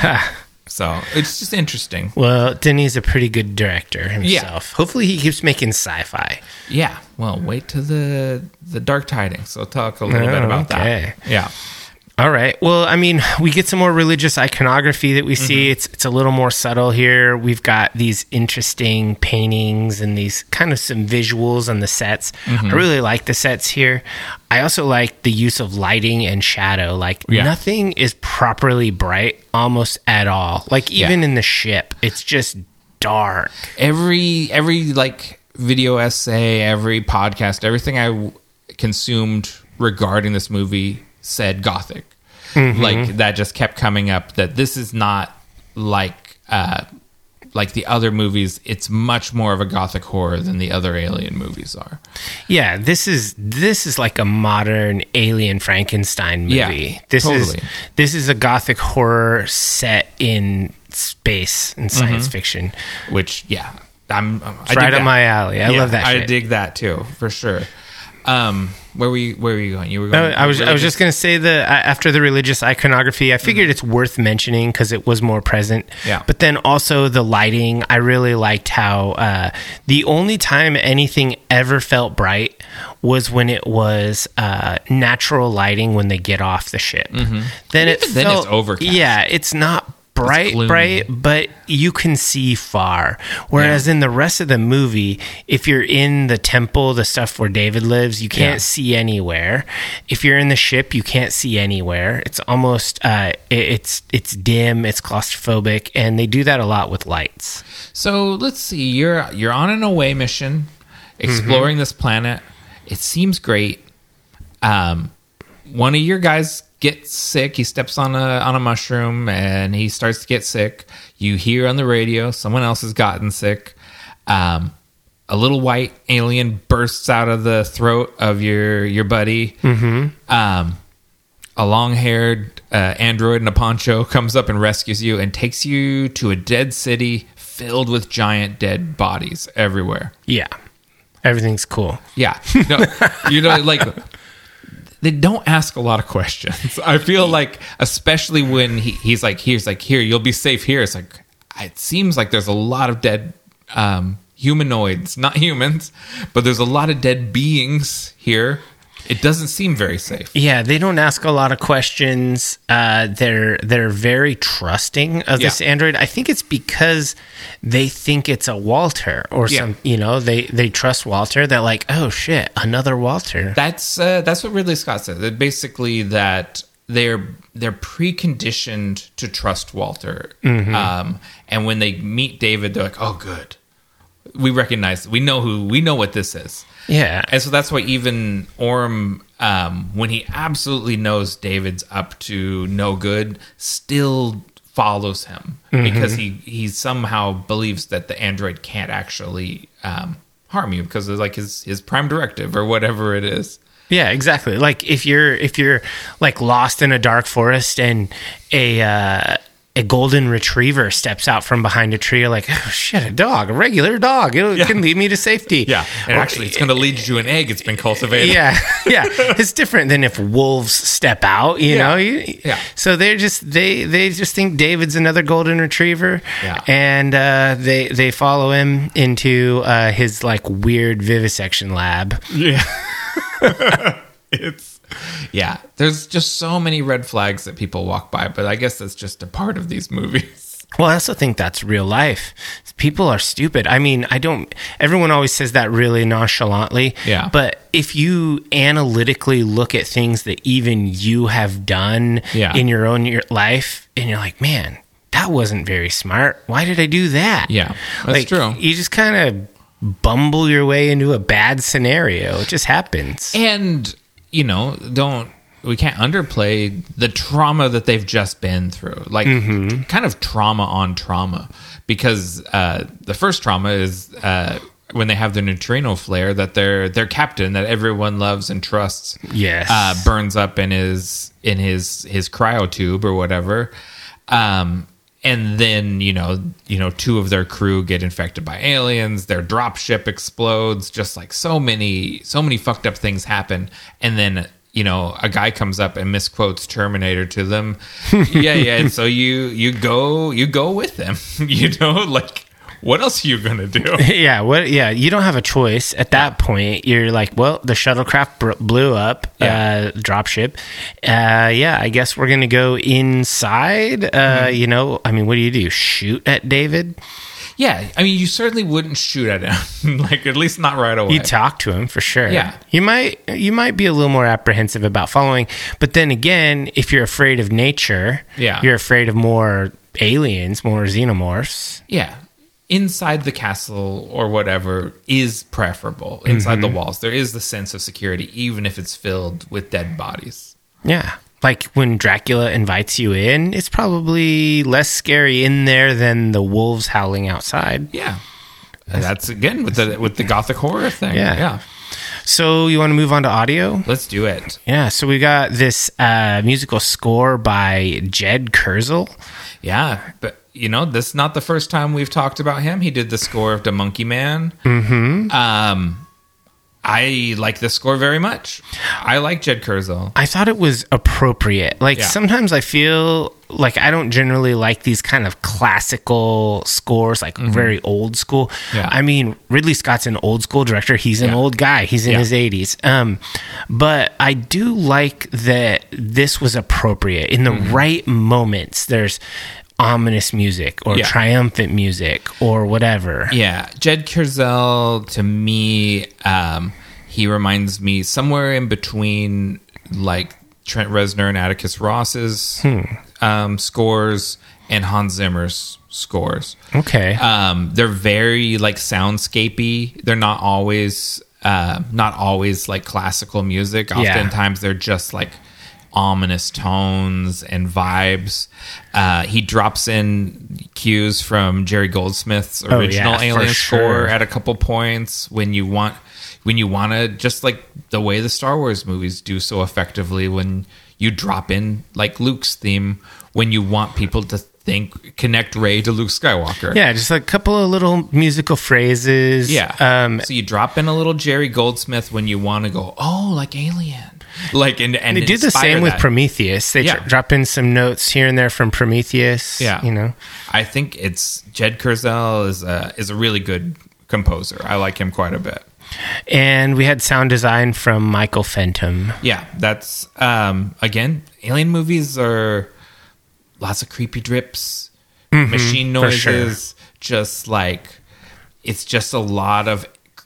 So it's just interesting.
Well, Denis is a pretty good director himself. Hopefully he keeps making sci-fi.
Yeah. Well, wait to the the Dark Tidings. So talk a little
Oh,
bit about
okay.
that. Yeah.
All right. Well, I mean, we get some more religious iconography that we see.
Mm-hmm.
It's it's a little more subtle here. We've got these interesting paintings and these kind of some visuals on the sets.
Mm-hmm.
I really like the sets here. I also like the use of lighting and shadow. Like
Yeah.
nothing is properly bright almost at all. Like even
Yeah.
in the ship, it's just dark.
Every every like video essay, every podcast, everything I w- consumed regarding this movie said Gothic.
Mm-hmm.
Like that just kept coming up. That this is not like uh, like the other movies. It's much more of a Gothic horror than the other Alien movies are.
Yeah, this is this is like a modern Alien Frankenstein movie.
Yeah,
this
totally.
is this is a gothic horror set in space and science
Mm-hmm.
fiction.
Which yeah, I'm I
It's
dig
right up
that.
my alley. I
Yeah,
love that
I
shit.
dig that too, for sure. Um, where were you? Where were you going? You were
Uh,
going.
I was I was just going to say that uh, after the religious iconography, I figured it's worth mentioning because it was more present.
Yeah.
But then also the lighting, I really liked how uh, the only time anything ever felt bright was when it was uh, natural lighting when they get off the ship. Then it
Even then
felt
it's overcast.
Yeah, it's not bright,
gloomy.
bright, but you can see far. Whereas in the rest of the movie, if you're in the temple, the stuff where David lives, you can't
Yeah.
see anywhere. If you're in the ship, you can't see anywhere. It's almost uh, it, it's it's dim, it's claustrophobic, and they do that a lot with lights.
So let's see. You're you're on an away mission, exploring
Mm-hmm.
this planet. It seems great. Um, one of your guys gets sick. He steps on a on a mushroom and he starts to get sick. You hear on the radio someone else has gotten sick. Um, a little white alien bursts out of the throat of your your buddy. Mm-hmm. Um, a long-haired uh, android in a poncho comes up and rescues you and takes you to a dead city filled with giant dead bodies everywhere.
Yeah, everything's cool.
Yeah. No, you know, like, they don't ask a lot of questions. I feel like, especially when he, he's like, he's like, here, you'll be safe here. It's like, it seems like there's a lot of dead um, humanoids, not humans, but there's a lot of dead beings here. It doesn't seem very safe.
Yeah, they don't ask a lot of questions. Uh, they're they're very trusting of this
Yeah.
android. I think it's because they think it's a Walter or
Yeah.
some. You know, they they trust Walter. They're like, oh shit, another Walter.
That's uh, that's what Ridley Scott said. That basically that they're they're preconditioned to trust Walter,
Mm-hmm.
um, and when they meet David, they're like, "Oh, good, we recognize, we know who, we know what this is."
Yeah,
And so that's why even Orm, um, when he absolutely knows David's up to no good, still follows him because he he somehow believes that the android can't actually um, harm you because of like his his prime directive or whatever it is.
yeah, exactly. Like if you're if you're like lost in a dark forest and a uh, a golden retriever steps out from behind a tree. You're like, oh shit, a dog, a regular dog. It yeah. can lead me to safety.
Yeah, and or, actually, it's going to lead you to an egg. It's been cultivated.
Yeah, yeah. It's different than if wolves step out. You
yeah.
know.
Yeah.
So they're just they they just think David's another golden retriever.
Yeah.
And uh, they they follow him into uh, his like weird vivisection lab.
Yeah. It's. Yeah, there's just so many red flags that people walk by, but I guess that's just a part of these movies.
Well, I also think that's real life. People are stupid. I mean, I don't, everyone always says that really nonchalantly.
Yeah.
But if you analytically look at things that even you have done
yeah.
in your own your life, and you're like, man, that wasn't very smart. Why did I do that?
Yeah, that's
like,
true.
You just kind of bumble your way into a bad scenario. It just happens.
And, you know, don't, we can't underplay the trauma that they've just been through. Like, mm-hmm. kind of trauma on trauma. Because uh, the first trauma is uh, when they have the neutrino flare that their their captain that everyone loves and trusts
yes.
uh, burns up in his in his his cryotube or whatever. Um, and then, you know, you know, two of their crew get infected by aliens. Their dropship explodes. Just like so many, so many fucked up things happen. And then, you know, a guy comes up and misquotes Terminator to them. yeah, yeah. And so you you go you go with them. You know, like, what else are you gonna do?
Yeah, what? Yeah, you don't have a choice at that yeah. point. You're like, well, the shuttlecraft br- blew up, yeah. uh, dropship. Uh, yeah, I guess we're gonna go inside. Uh, mm-hmm. You know, I mean, what do you do? Shoot at David?
Yeah, I mean, you certainly wouldn't shoot at him, like at least not right away.
You talk to him for sure.
Yeah,
you might you might be a little more apprehensive about following, but then again, if you're afraid of nature,
yeah.
you're afraid of more aliens, more xenomorphs.
Yeah. Inside the castle or whatever is preferable. Inside mm-hmm. the walls, there is the sense of security, even if it's filled with dead bodies.
Yeah. Like when Dracula invites you in, it's probably less scary in there than the wolves howling outside.
Yeah. That's, again, with the with the gothic horror thing.
Yeah.
Yeah.
So you want to move on to audio?
Let's do it.
Yeah. So we got this uh, musical score by Jed Kurzel.
Yeah. But, you know, this is not the first time we've talked about him. He did the score of The Monkey Man.
Mm-hmm.
Um, I like this score very much. I like Jed Kurzel.
I thought it was appropriate. Like, yeah. sometimes I feel like I don't generally like these kind of classical scores, like mm-hmm. very old school.
Yeah.
I mean, Ridley Scott's an old school director. He's an yeah. old guy. He's in yeah. his eighties. Um, but I do like that this was appropriate. In the mm-hmm. right moments, there's ominous music or yeah. triumphant music or whatever.
Yeah. Jed Kurzel, to me, um, he reminds me somewhere in between like Trent Reznor and Atticus Ross's hmm. um, scores and Hans Zimmer's scores.
Okay.
Um, they're very like soundscapey. They're not always uh, not always like classical music. Oftentimes yeah. they're just like ominous tones and vibes. Uh, he drops in cues from Jerry Goldsmith's original
oh, yeah,
Alien
sure.
score at a couple points when you want when you want to, just like the way the Star Wars movies do so effectively, when you drop in like Luke's theme when you want people to think connect Rey to Luke Skywalker.
Yeah, just like a couple of little musical phrases.
Yeah.
Um,
so you drop in a little Jerry Goldsmith when you want to go, oh, like Alien. Like and, and
they do the same
that.
with Prometheus. They
yeah.
tr- drop in some notes here and there from Prometheus.
Yeah,
you know.
I think it's Jed Kurzel is a is a really good composer. I like him quite a bit.
And we had sound design from Michael Fenton.
Yeah, that's um, again, Alien movies are lots of creepy drips, mm-hmm, machine noises, sure. just like it's just a lot of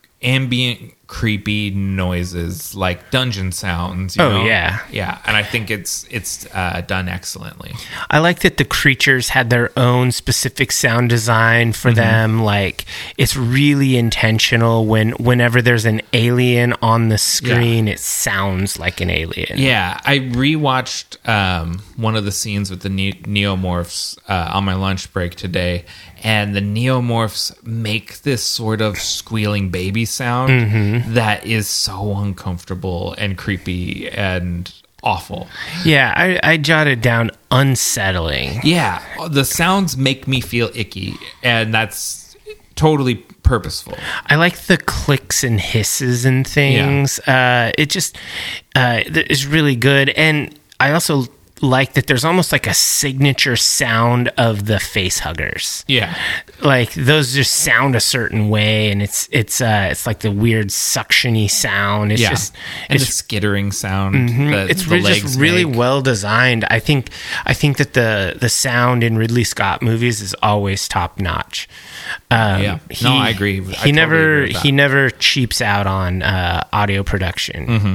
ambient creepy noises, like dungeon sounds. You
oh
know?
yeah,
yeah, and I think it's it's uh, done excellently.
I like that the creatures had their own specific sound design for mm-hmm. them. Like it's really intentional. When whenever there's an alien on the screen, yeah. it sounds like an alien.
Yeah, I rewatched um, one of the scenes with the ne- neomorphs uh, on my lunch break today. And the neomorphs make this sort of squealing baby sound mm-hmm. that is so uncomfortable and creepy. And awful.
Yeah, I, I jotted down unsettling.
Yeah, the sounds make me feel icky, and that's totally purposeful.
I like the clicks and hisses and things. Yeah. Uh, it just uh, is really good. And I also like that there's almost like a signature sound of the face huggers.
Yeah.
Like those just sound a certain way, and it's it's uh, it's like the weird suctiony sound. It's
yeah.
just
and
it's
the skittering sound.
Mm-hmm.
That
it's
the
really,
legs
just really
make.
well designed. I think I think that the the sound in Ridley Scott movies is always top notch. Um,
yeah,
he,
no, I agree. I
he
totally
never
agree with that.
he never cheaps out on uh, audio production.
Mm-hmm.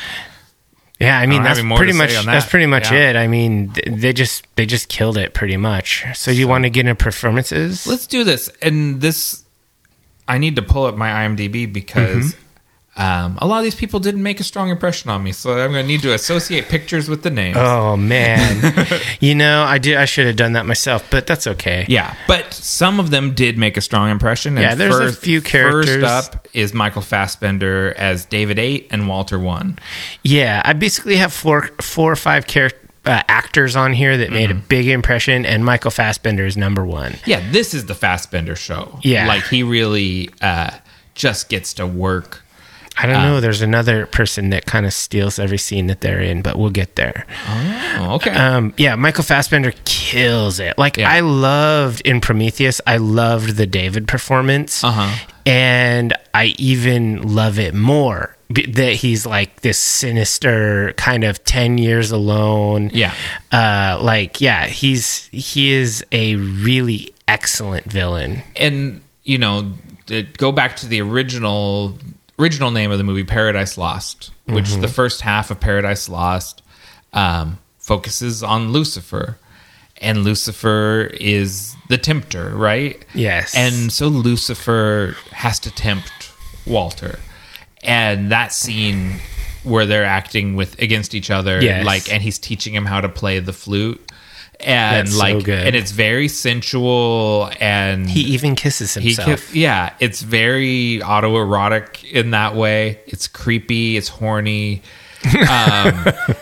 Yeah, I mean
I
that's pretty much
that.
that's pretty much
yeah.
it. I mean th- they just they just killed it pretty much. So you so, want to get into performances?
Let's do this. And this, I need to pull up my IMDb because mm-hmm. um, a lot of these people didn't make a strong impression on me. So I'm going to need to associate pictures with the names.
Oh man, you know I did I should have done that myself, but that's okay.
Yeah, but some of them did make a strong impression. And
yeah, there's
first,
a few characters.
First up is Michael Fassbender as David Eight and Walter One.
Yeah, I basically have four, four or five characters. Uh, actors on here that made mm-hmm. a big impression, and Michael Fassbender is number one.
Yeah, this is the Fassbender show.
Yeah.
Like, he really uh, just gets to work.
I don't um, know. There's another person that kind of steals every scene that they're in, but we'll get there.
Oh, okay.
Um, yeah, Michael Fassbender kills it. Like,
yeah.
I loved in Prometheus, I loved the David performance.
Uh-huh.
And I even love it more that he's like this sinister kind of ten years alone.
Yeah.
Uh, like, yeah, he's, he is a really excellent villain.
And, you know, to go back to the original, original name of the movie, Paradise Lost, which mm-hmm. the first half of Paradise Lost um, focuses on Lucifer. And Lucifer is the tempter, right?
Yes.
And so Lucifer has to tempt Walter. And that scene where they're acting with against each other,
yes.
like, and he's teaching him how to play the flute. And
That's
like,
so good.
And it's very sensual, and
he even kisses himself.
He kiss, yeah, it's very autoerotic in that way. It's creepy, it's horny, um,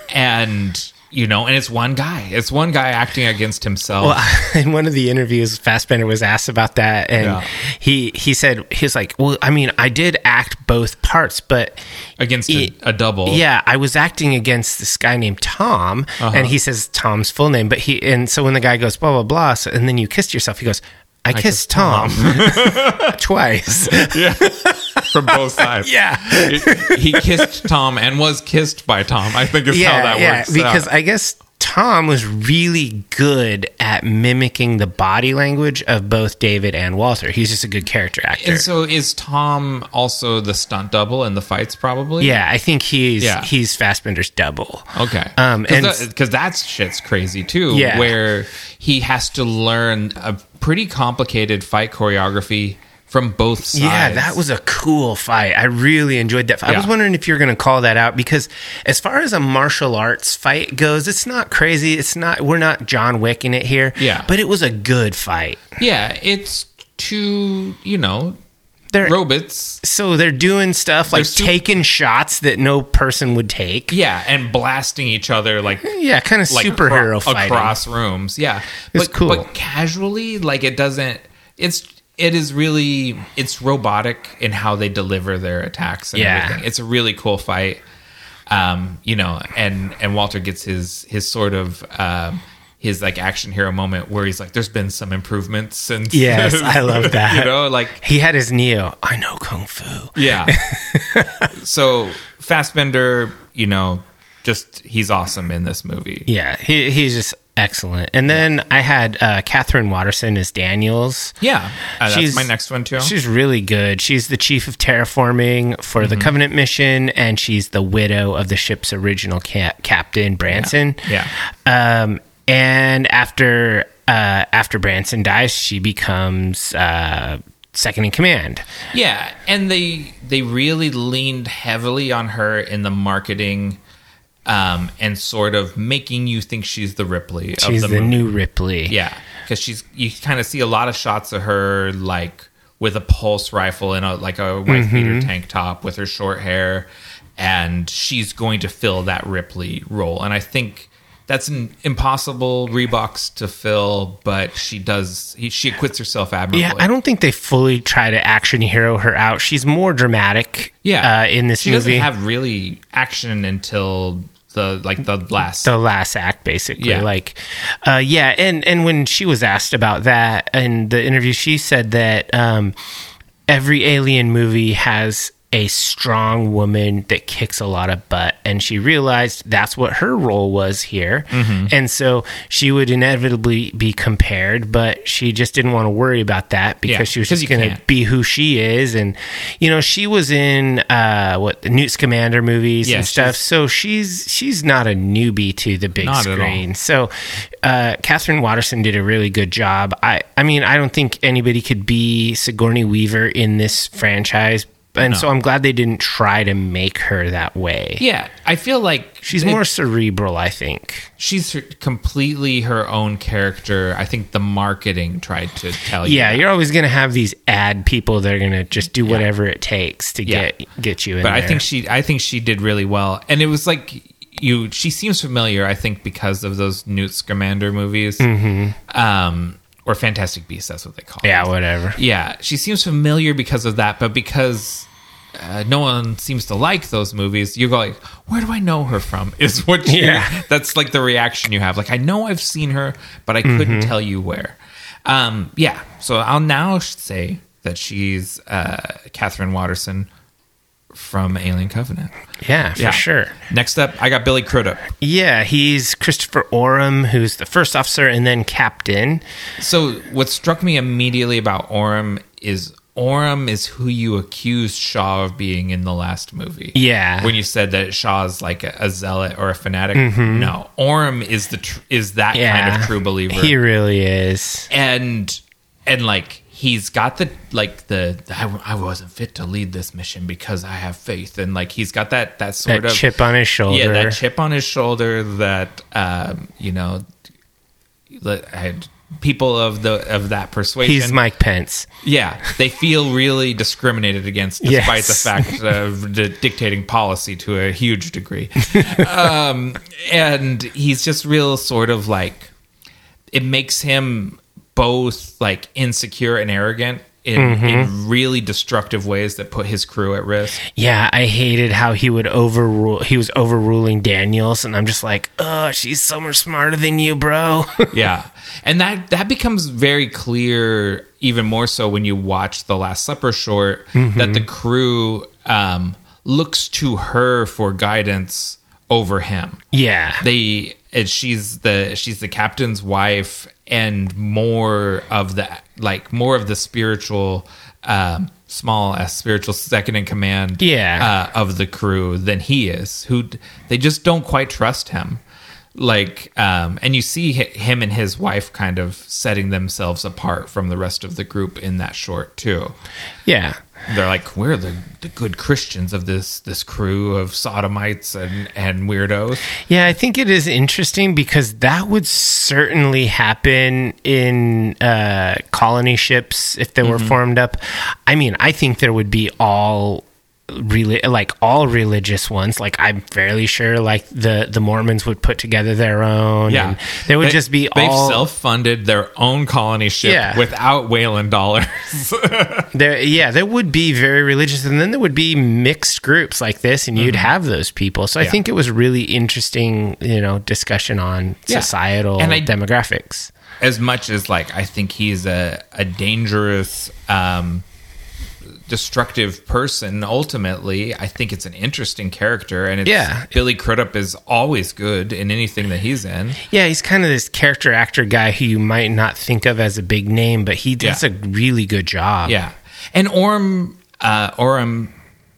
and you know, and it's one guy. It's one guy acting against himself.
Well, in one of the interviews, Fassbender was asked about that, and yeah. he he said he was like, "Well, I mean, I did act both parts, but
against a, a double.
Yeah, I was acting against this guy named Tom, uh-huh. and he says Tom's full name, but he and so when the guy goes blah blah blah, so, and then you kissed yourself, he goes, I, I kissed, kissed Tom, Tom. twice.
Yeah, from both sides.
Yeah,
it, he kissed Tom and was kissed by Tom. I think is
yeah,
how that
yeah,
works.
Because
out.
I guess Tom was really good at mimicking the body language of both David and Walter. He's just a good character actor.
And so is Tom also the stunt double in the fights? Probably.
Yeah, I think he's
yeah.
he's Fassbender's double.
Okay,
um,
because that, that shit's crazy too.
Yeah.
Where he has to learn a pretty complicated fight choreography from both sides.
Yeah, that was a cool fight. I really enjoyed that fight.
Yeah.
I was wondering if you're going to call that out, because as far as a martial arts fight goes, it's not crazy. It's not, we're not John Wick in it here.
Yeah.
But it was a good fight.
Yeah, it's two, you know, they're robots.
So they're doing stuff like
super-
taking shots that no person would take.
Yeah, and blasting each other like
yeah, kind of
like
superhero
acro-
fighting
across rooms. Yeah,
it's
but,
cool.
But casually, like it doesn't. It's it is really it's robotic in how they deliver their attacks and
yeah.
everything. It's a really cool fight. Um, you know, and and Walter gets his his sort of. Um, his like action hero moment where he's like, there's been some improvements since.
Yes, I love that.
You know, like
he had his Neo. I know Kung Fu.
Yeah. So Fassbender, you know, just he's awesome in this movie.
Yeah, he he's just excellent. And then I had uh, Catherine Watterson as Daniels.
Yeah, uh, that's
she's,
my next one too.
She's really good. She's the chief of terraforming for mm-hmm. the Covenant mission, and she's the widow of the ship's original cap- captain, Branson.
Yeah. yeah.
Um. And after uh, after Branson dies, she becomes uh, second in command.
Yeah, and they they really leaned heavily on her in the marketing, um, and sort of making you think she's the Ripley.
She's
of the,
the
movie.
new Ripley.
Yeah, because she's you kind of see a lot of shots of her like with a pulse rifle and a like a wife beater mm-hmm. tank top with her short hair. and she's going to fill that Ripley role. And I think that's an impossible Reeboks to fill, but she does. He, she acquits herself admirably.
Yeah, I don't think they fully try to action hero her out. She's more dramatic.
Yeah,
uh, in this
she
movie,
doesn't have really action until the like the last
the last act, basically.
Yeah.
Like, uh, yeah, and and when she was asked about that in the interview, she said that um, every Alien movie has a strong woman that kicks a lot of butt, and she realized that's what her role was here. Mm-hmm. And so she would inevitably be compared, but she just didn't want to worry about that because
Yeah,
she was
'cause
just
you
going to
can't.
be who she is. And you know, she was in uh what the Newt Scamander movies
Yeah,
and stuff,
she's-
so she's she's not a newbie to the big
Not at all.
screen. So uh Catherine Watterson did a really good job. I I mean, I don't think anybody could be Sigourney Weaver in this franchise. And
No.
so I'm glad they didn't try to make her that way.
Yeah, I feel like
She's
it-
more cerebral, I think.
she's her- completely her own character. I think the marketing tried to tell you.
Yeah,
that.
you're always going to have these ad people that are going to just do whatever it takes to
Yeah.
get get you in
but
there.
I think she, I think she did really well, and it was like you. She seems familiar, I think, because of those Newt Scamander movies, mm-hmm. um, or Fantastic Beasts. That's what they call it.
Yeah, whatever.
Yeah, she seems familiar because of that, but because uh, no one seems to like those movies, you go like, "Where do I know her from?" Is what you,
Yeah.
that's like the reaction you have. Like, I know I've seen her, but I couldn't tell you where. Um, yeah, so I'll now say that she's uh, Catherine Watterson from Alien Covenant.
Yeah, for
Yeah.
sure.
Next up, I got Billy Crudup.
Yeah, he's Christopher Oram, who's the first officer and then captain.
So what struck me immediately about Oram is Oram is who you accused Shaw of being in the last movie.
Yeah.
When you said that Shaw's like a, a zealot or a fanatic. No, Oram is the tr- is that
Yeah,
kind of true believer.
He really is.
and and like he's got the like the I, I wasn't fit to lead this mission because I have faith, and like he's got that that sort
That
of
chip on his shoulder.
yeah, that chip on his shoulder that um, you know, let- I had people of the of that persuasion.
He's Mike Pence.
Yeah, they feel really discriminated against, despite
Yes.
the fact of the dictating policy to a huge degree. um, and he's just real sort of like, it makes him both like insecure and arrogant in,
Mm-hmm.
in really destructive ways that put his crew at risk.
Yeah, I hated how he would overrule. He was overruling Daniels, and I'm just like, oh, she's so much smarter than you, bro.
Yeah, and that that becomes very clear, even more so when you watch the Last Supper short, that the crew um, looks to her for guidance over him.
yeah,
They and she's the she's the captain's wife, and more of the like more of the spiritual um, small s spiritual second in command
Yeah.
uh, of the crew than he is. Who d- they just don't quite trust him. Like, um, and you see hi- him and his wife kind of setting themselves apart from the rest of the group in that short too.
yeah.
They're like, we're the, the good Christians of this this crew of sodomites and, and weirdos.
Yeah, I think it is interesting because that would certainly happen in uh, colony ships if they were
Mm-hmm.
formed up. I mean, I think there would be all really like all religious ones. Like I'm fairly sure, like the the Mormons would put together their own.
Yeah,
and there would
They-
just be
they've
all
self-funded their own colony ship
Yeah.
without Wayland dollars.
there. Yeah, there would be very religious, and then there would be mixed groups like this, and you'd have those people. So I
Mm-hmm. Yeah.
think it was really interesting, you know, discussion on
Yeah.
societal
And I-
demographics.
As much as like I think he's a a dangerous, um, destructive person. Ultimately, I think it's an interesting character, and it's,
Yeah.
Billy Crudup is always good in anything that he's in.
Yeah, he's kind of this character actor guy who you might not think of as a big name, but he does
Yeah.
a really good job.
Yeah, and Orm uh, Orm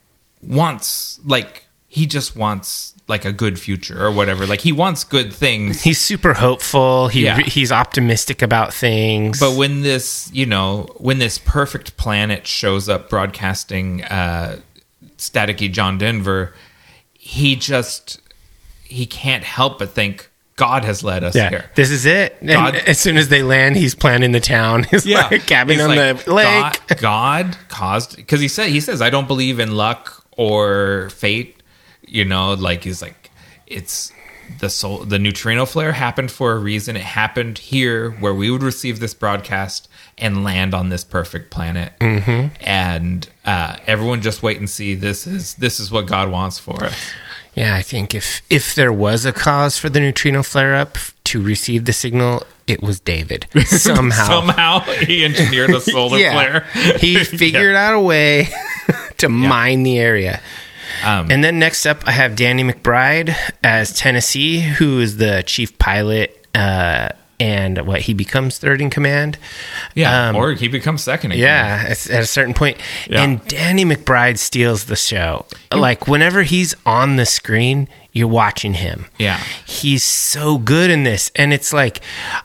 wants like he just wants like a good future or whatever. Like he wants good things.
He's super hopeful. He
Yeah.
he's optimistic about things.
But when this, you know, when this perfect planet shows up broadcasting uh, staticky John Denver, he just he can't help but think God has led us
yeah,
here.
this is it. And
God-
as soon as they land, he's planning the town. He's like cabin
He's
on
like,
the lake.
God, God caused because he said he says I don't believe in luck or fate. You know, like he's like, it's the soul, the neutrino flare happened for a reason. It happened here where we would receive this broadcast and land on this perfect planet.
Mm-hmm.
And uh, everyone just wait and see. This is this is what God wants for us.
Yeah, I think if if there was a cause for the neutrino flare up to receive the signal, it was David. Somehow,
somehow he engineered a solar
yeah.
flare.
He figured yeah. out a way to yeah. mine the area. Um, and then next up, I have Danny McBride as Tennessee, who is the chief pilot, uh, and what he becomes third in command.
Yeah, um, or he becomes second in
yeah,
command.
at, at a certain point. Yeah. And Danny McBride steals the show. Yeah. Like, whenever he's on the screen, you're watching him.
Yeah.
He's so good in this. And it's like,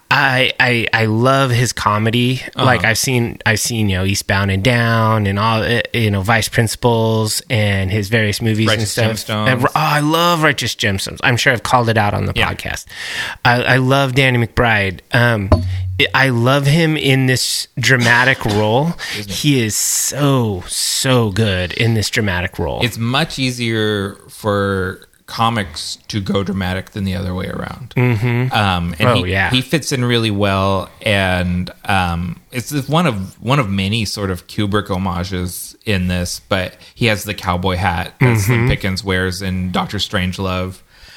I I, I love his comedy. Uh-huh. Like, I've seen, I've seen, you know, Eastbound and Down and all, you know, Vice Principals and his various movies
Righteous
and stuff.
Gemstones.
And, oh, I love Righteous Gemstones. I'm sure I've called it out on the yeah. podcast. I, I love Danny McBride. Um, I love him in this dramatic role. He is so, so good in this dramatic role.
It's much easier for comics to go dramatic than the other way around.
Mm-hmm.
Um, and
oh,
he,
yeah.
he fits in really well. And um, it's one of one of many sort of Kubrick homages in this, but he has the cowboy hat that mm-hmm. Slim Pickens wears in Doctor Strangelove.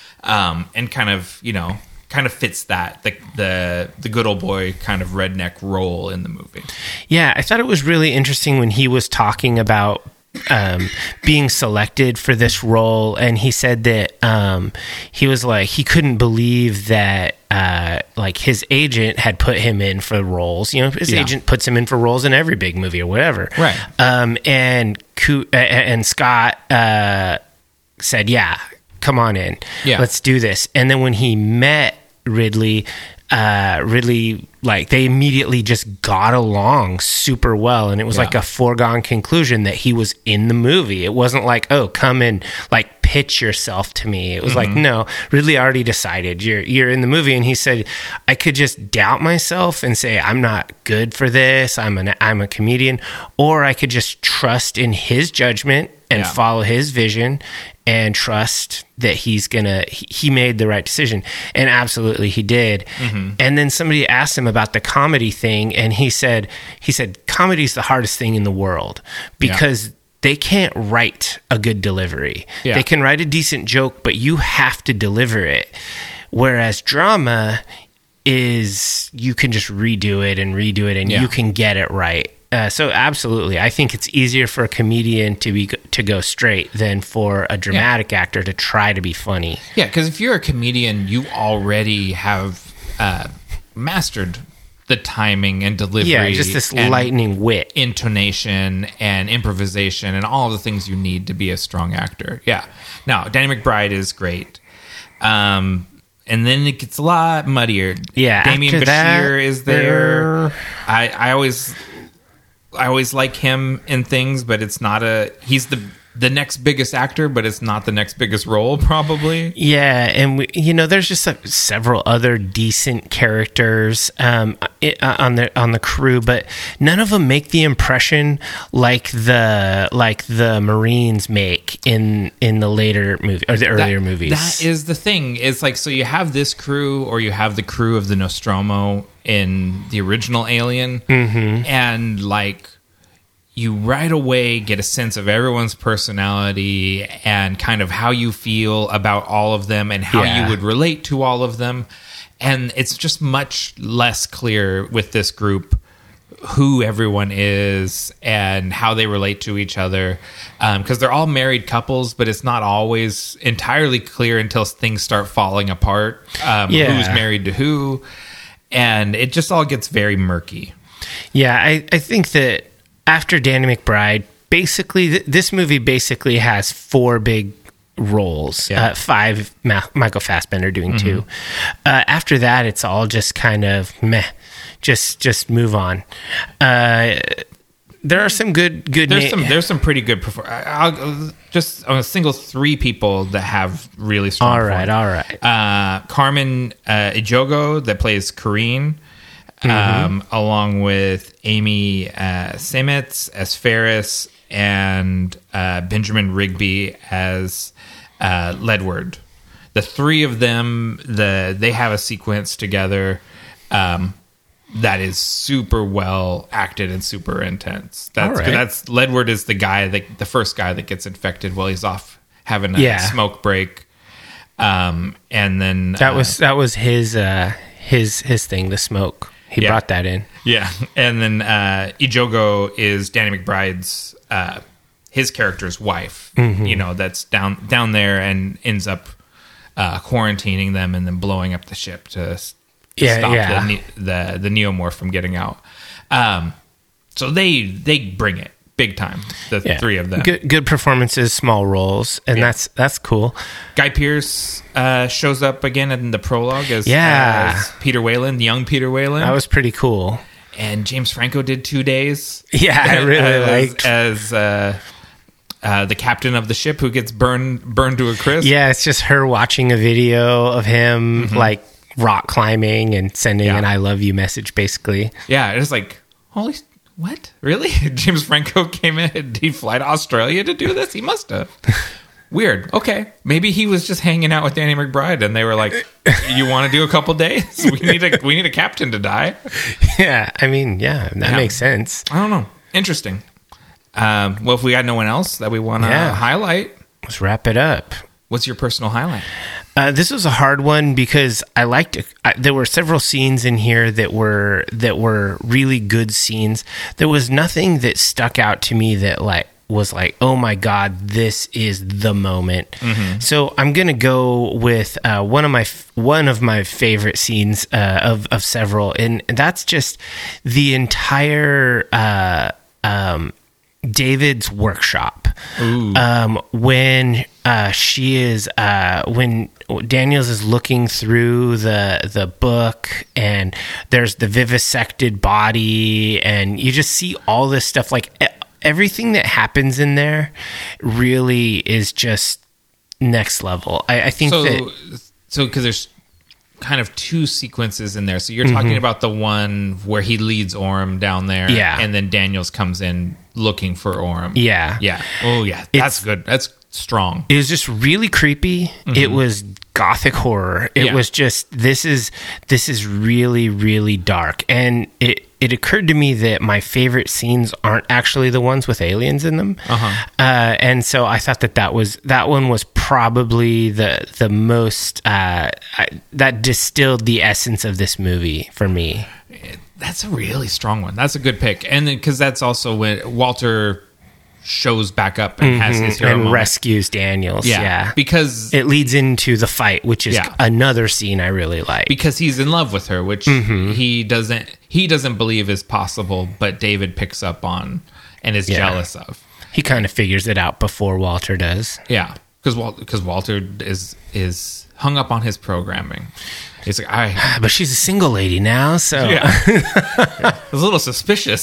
Um, and kind of, you know, kind of fits that the the the good old boy kind of redneck role in the movie.
Yeah, I thought it was really interesting when he was talking about um, being selected for this role, and he said that um, he was like he couldn't believe that uh, like his agent had put him in for roles. You know, his yeah. agent puts him in for roles in every big movie or whatever.
Right.
Um, and and Scott uh, said, "Yeah, come on in.
Yeah.
Let's do this." And then when he met Ridley, uh, Ridley, like, they immediately just got along super well. And it was yeah. like a foregone conclusion that he was in the movie. It wasn't like, oh, come and like pitch yourself to me. It was mm-hmm. like, no, Ridley already decided you're, you're in the movie. And he said, I could just doubt myself and say, I'm not good for this. I'm an, I'm a comedian, or I could just trust in his judgment and yeah. follow his vision and trust that he's gonna he made the right decision. And absolutely he did. Mm-hmm. And then somebody asked him about the comedy thing, and he said he said comedy's the hardest thing in the world because yeah. they can't write a good delivery. Yeah. They can write a decent joke, but you have to deliver it. Whereas drama is you can just redo it and redo it and yeah. you can get it right. Uh, so absolutely, I think it's easier for a comedian to be to go straight than for a dramatic yeah. actor to try to be funny.
Yeah, because if you're a comedian, you already have uh, mastered the timing and delivery.
Yeah, just this lightning wit,
intonation, and improvisation, and all the things you need to be a strong actor. Yeah. Now, Danny McBride is great. Um, and then it gets a lot muddier.
Yeah,
Damian Bashir
that,
is there. I, I always... I always like him in things, but it's not a... He's the the next biggest actor, but it's not the next biggest role, probably.
Yeah, and, we, you know, there's just a, several other decent characters um, it, uh, on the on the crew, but none of them make the impression like the like the Marines make in in the later movie or the earlier
that,
movies.
That is the thing. It's like, so you have this crew, or you have the crew of the Nostromo in the original Alien,
mm-hmm.
and like you right away get a sense of everyone's personality and kind of how you feel about all of them and how
yeah.
you would relate to all of them. And it's just much less clear with this group who everyone is and how they relate to each other, because um, they're all married couples, but it's not always entirely clear until things start falling apart, um,
yeah.
who's married to who, and it just all gets very murky.
Yeah, I, I think that after Danny McBride, basically, th- this movie basically has four big roles. Yeah. Uh, five, Ma- Michael Fassbender doing mm-hmm. two. Uh, after that, it's all just kind of meh. Just, just move on. Uh, there are some good, good.
There's
na-
some, there's some pretty good. Perfor- I'll just on a single three people that have really strong.
All right, all right.
Uh, Carmen uh, Ejogo that plays Corrine. Um, mm-hmm. along with Amy uh, Simetz as Ferris and uh, Benjamin Rigby as uh, Ledward. The three of them, the they have a sequence together um, that is super well acted and super intense. That's
All right.
that's Ledward is the guy that the first guy that gets infected while he's off having a
Yeah.
smoke break. Um, and then
That
uh,
was that was his uh, his his thing. The smoke. He
Yeah.
brought that in.
yeah, and then uh, Ijogo is Danny McBride's uh, his character's wife.
Mm-hmm.
You know, that's down down there and ends up uh, quarantining them and then blowing up the ship to, s- to
Yeah,
stop
yeah.
the, ne- the the neomorph from getting out. Um, so they they bring it big time. The
Yeah.
three of them.
Good good performances, small roles, and
Yeah.
that's that's cool.
Guy Pearce uh, shows up again in the prologue as,
Yeah.
as Peter Whalen, young Peter Whalen.
That was pretty cool.
And James Franco did two days.
Yeah, I really
as,
liked.
as uh, uh, the captain of the ship who gets burned burned to a crisp.
Yeah, it's just her watching a video of him like rock climbing and sending
Mm-hmm. Yeah.
an "I love you" message, basically.
yeah. It's like, holy, what? Really? James Franco came in. Did he fly to Australia to do this? He must have. Weird. Okay, maybe he was just hanging out with Danny McBride, and they were like, "You want to do a couple days? We need a we need a captain to die."
Yeah, I mean, yeah, that
Yeah.
makes sense.
I don't know. Interesting. Um, well, if we got no one else that we want to
Yeah.
highlight,
Let's wrap it up.
what's your personal highlight?
Uh, this was a hard one because I liked it. I, there were several scenes in here that were that were really good scenes. There was nothing that stuck out to me that like was like, oh my god, this is the moment.
Mm-hmm.
So I'm gonna go with uh, one of my f- one of my favorite scenes uh, of of several, and that's just the entire uh, um, David's workshop. Um, when uh, she is uh, when Daniels is looking through the the book, and there's the vivisected body, and you just see all this stuff. Like e- everything that happens in there, really is just next level. I, I think
So,
that
so because there's kind of two sequences in there. So you're talking about the one where he leads Orm down there,
Yeah.
and then Daniels comes in looking for Orm.
yeah,
yeah. Oh, yeah. That's good. That's strong.
it was just really creepy. It was gothic horror. It
Yeah.
was just this is this is really really dark, and it it occurred to me that my favorite scenes aren't actually the ones with aliens in them.
Uh-huh.
Uh, and so I thought that that was that one was probably the the most uh, I, that distilled the essence of this movie for me.
That's a really strong one. That's a good pick. And then because that's also when Walter shows back up and has his hero
and
moment.
rescues Daniels.
Yeah,
Yeah,
because
it leads into the fight, which is
Yeah.
another scene I really like.
because he's in love with her, which
Mm-hmm.
he doesn't he doesn't believe is possible, but David picks up on and is
Yeah.
jealous of.
He kind of figures it out before Walter does.
Yeah, because Wal- because Walter is is hung up on his programming. He's like, I
But she's a single lady now, so
yeah, I was a little suspicious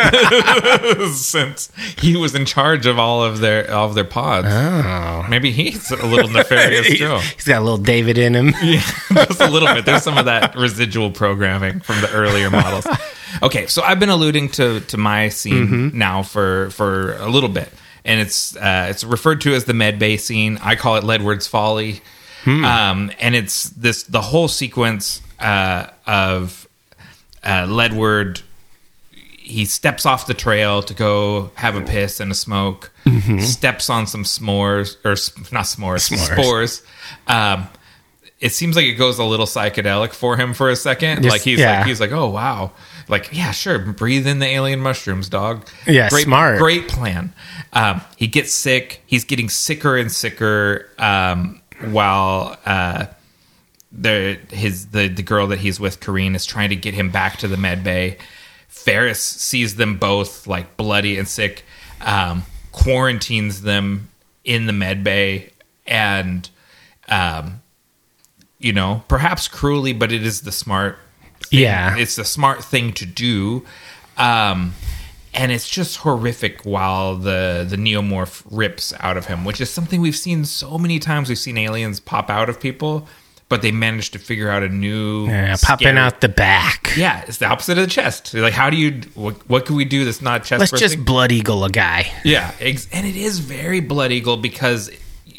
since he was in charge of all of their all of their pods.
oh.
Maybe he's a little nefarious too.
He's got a little David in him.
Yeah, just a little bit. There's some of that residual programming from the earlier models. Okay, so I've been alluding to to my scene now for for a little bit, and it's uh, it's referred to as the med bay scene. I call it Ledward's Folly, um, and it's this the whole sequence uh, of uh, Ledward. He steps off the trail to go have a piss and a smoke. Steps on some s'mores or s- not s'mores,
S'mores.
spores. Um, it seems like it goes a little psychedelic for him for a second.
Just-
like he's
yeah.
like he's like, oh wow, like yeah, sure, breathe in the alien mushrooms, dog.
Yeah,
great,
smart.
great plan. Um, he gets sick. He's getting sicker and sicker um, while uh, the his the the girl that he's with, Kareen, is trying to get him back to the med bay. Ferris sees them both like bloody and sick, um, quarantines them in the med bay, and um, you know, perhaps cruelly, but it is the smart thing.
Yeah.
It's the smart thing to do. Um, and it's just horrific while the, the neomorph rips out of him, which is something we've seen so many times. We've seen aliens pop out of people, but they managed to figure out a new...
Yeah, popping
scary-
out the back.
Yeah, it's the opposite of the chest. Like, how do you... What, what can we do that's not chest
Let's
bursting?
just blood eagle a guy.
Yeah, ex- and it is very Blood Eagle because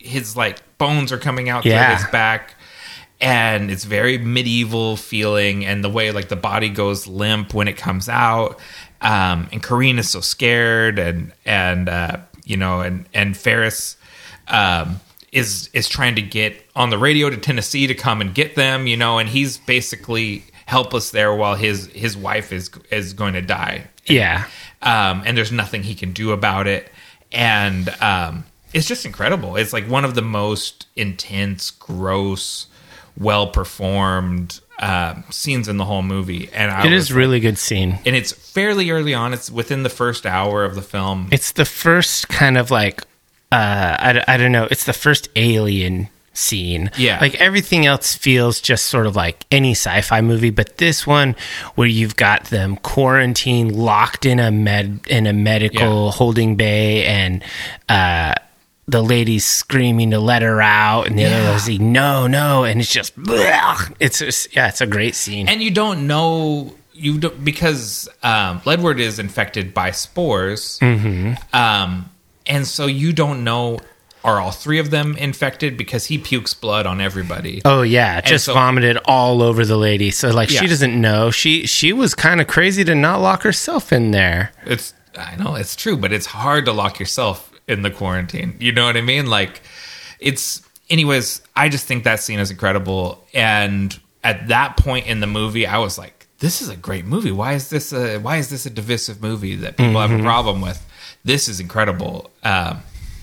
his like bones are coming out
Yeah.
through his back. And it's very medieval feeling, and the way like the body goes limp when it comes out. Um, and Corinne is so scared, and and uh, you know, and and Ferris um, is is trying to get on the radio to Tennessee to come and get them, you know, and he's basically helpless there while his his wife is is going to die.
Yeah.
Um, and there's nothing he can do about it, and um, it's just incredible. It's like one of the most intense, gross, well performed uh, scenes in the whole movie, and I
It
was
is a really good scene.
and it's fairly early on. It's within the first hour of the film.
It's the first kind of like, uh, I, I don't know, it's the first alien scene.
Yeah.
Like everything else feels just sort of like any sci-fi movie, but this one where you've got them quarantined, locked in a med in a medical
Yeah.
holding bay, and uh the lady's screaming to let her out, and the
Yeah.
other lady's no, no, and it's just, bleh. It's just, yeah, it's a great scene.
And you don't know you don't, because um, Ledward is infected by spores,
Mm-hmm.
um, and so you don't know, are all three of them infected, because he pukes blood on everybody.
Oh yeah, just
so-
vomited all over the lady. So like
Yeah.
she doesn't know. She she was kind of crazy to not lock herself in there.
It's I know it's true, but it's hard to lock yourself in the quarantine. You know what I mean? Like, it's anyways. I just think that scene is incredible, and at that point in the movie, I was like, "This is a great movie. Why is this a Why is this a divisive movie that people have a problem with? This is incredible." Um,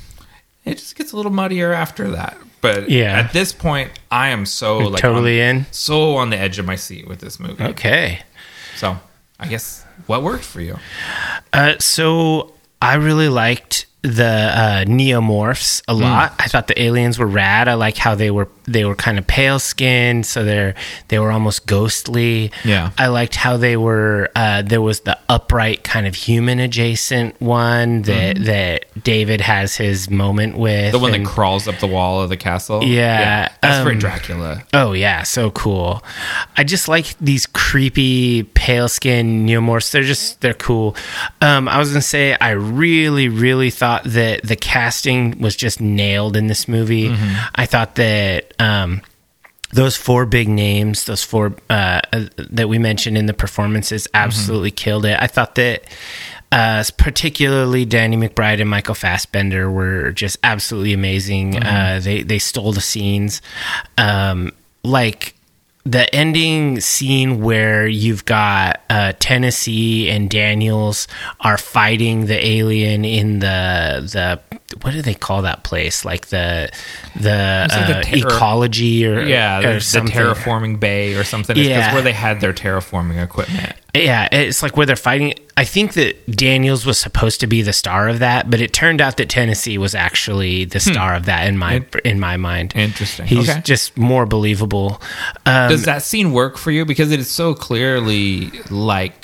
it just gets a little muddier after that, but
Yeah.
at this point, I am so like
totally
on,
in.
so on the edge of my seat with this movie.
Okay.
So I guess what worked for you?
Uh, so I really liked the uh, neomorphs a lot. I thought the aliens were rad. I like how they were they were kind of pale skinned, so they're they were almost ghostly.
Yeah.
I liked how they were. Uh, there was the upright kind of human adjacent one that that David has his moment with.
The one
and-
that crawls up the wall of the castle.
Yeah,
that's very
um,
Dracula.
Oh yeah, so cool. I just like these creepy pale skin neomorphs. They're just they're cool. Um, I was gonna say I really really thought that the casting was just nailed in this movie. I thought that um, those four big names, those four uh, uh, that we mentioned in the performances, absolutely killed it. I thought that. Uh, particularly Danny McBride and Michael Fassbender were just absolutely amazing. Uh, they they stole the scenes. Um, like the ending scene where you've got uh, Tennessee and Daniels are fighting the alien in the the what do they call that place? Like the the,
It's like the
uh,
terror-
ecology or
Yeah,
or
the, the
something.
terraforming bay or something. It's 'cause
Yeah.
where they had their terraforming equipment.
Yeah, it's like where they're fighting. I think that Daniels was supposed to be the star of that, but it turned out that Tennessee was actually the star of that in my in my mind.
Interesting.
He's
Okay.
just more believable. Um,
Does that scene work for you? Because it is so clearly like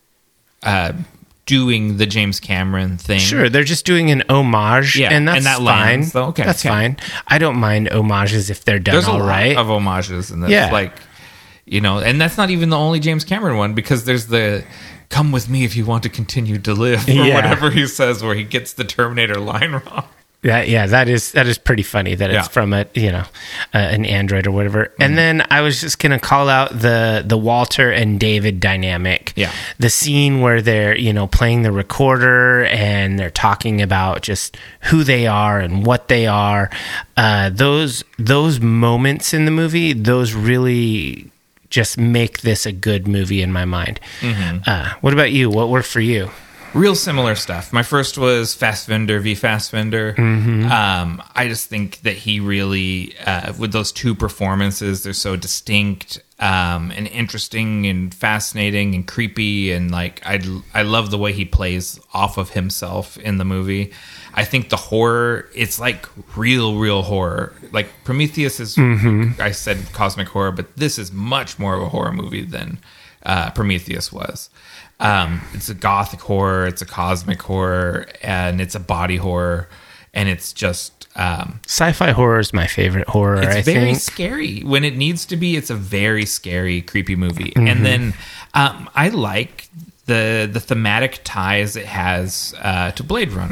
uh, doing the James Cameron thing.
Sure, they're just doing an homage,
Yeah,
and that's
and that
fine.
lands, though. Okay,
that's
okay.
fine. I don't mind homages if they're done
There's a
all
lot
right.
of homages in this.
Yeah.
Like, you know, and that's not even the only James Cameron one, because there's the "come with me if you want to continue to live" or
Yeah.
whatever he says, where he gets the Terminator line wrong.
Yeah, yeah, that is that is pretty funny that it's
Yeah.
from a you know uh, an android or whatever.
Mm-hmm.
And then I was just gonna call out the the Walter and David dynamic.
Yeah.
the scene where they're you know playing the recorder and they're talking about just who they are and what they are. Uh, those those moments in the movie, those really just make this a good movie in my mind.
Mm-hmm.
Uh, what about you? What worked for you?
Real similar stuff. My first was Fassbender v. Fassbender.
Mm-hmm.
Um, I just think that he really, uh, with those two performances, they're so distinct um, and interesting and fascinating and creepy. And like, I, I love the way he plays off of himself in the movie. I think the horror, it's like real, real horror. Like Prometheus is,
Mm-hmm.
I said cosmic horror, but this is much more of a horror movie than uh, Prometheus was. Um, it's a gothic horror, it's a cosmic horror, and it's a body horror, and it's just um,
Sci-fi horror is my favorite horror.
it's
I
very
think.
scary when it needs to be. It's a very scary, creepy movie,
Mm-hmm.
and then um, I like the the thematic ties it has uh, to Blade Runner.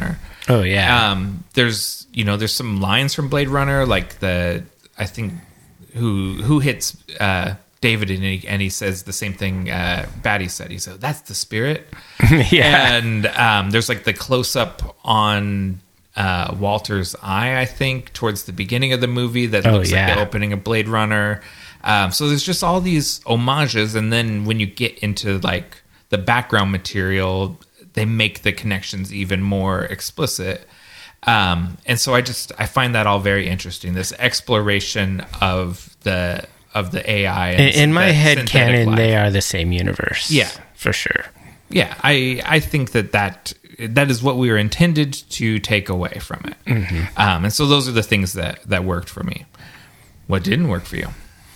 Oh yeah.
Um, there's you know there's some lines from Blade Runner, like the I think who who hits uh, David and he, and he says the same thing uh, Batty said. He said that's the spirit.
Yeah.
And um, there's like the close up on uh, Walter's eye, I think, towards the beginning of the movie that
Oh,
looks
yeah.
like the opening of Blade Runner. Um, so there's just all these homages, and then when you get into like the background material, they make the connections even more explicit. Um, and so I just I find that all very interesting. This exploration of the of the A I. And
In, in my
the
head
synthetic
canon,
life.
they are the same universe.
Yeah.
for sure.
Yeah, I I think that that that is what we were intended to take away from it.
Mm-hmm.
Um, and so those are the things that that worked for me. What didn't work for you?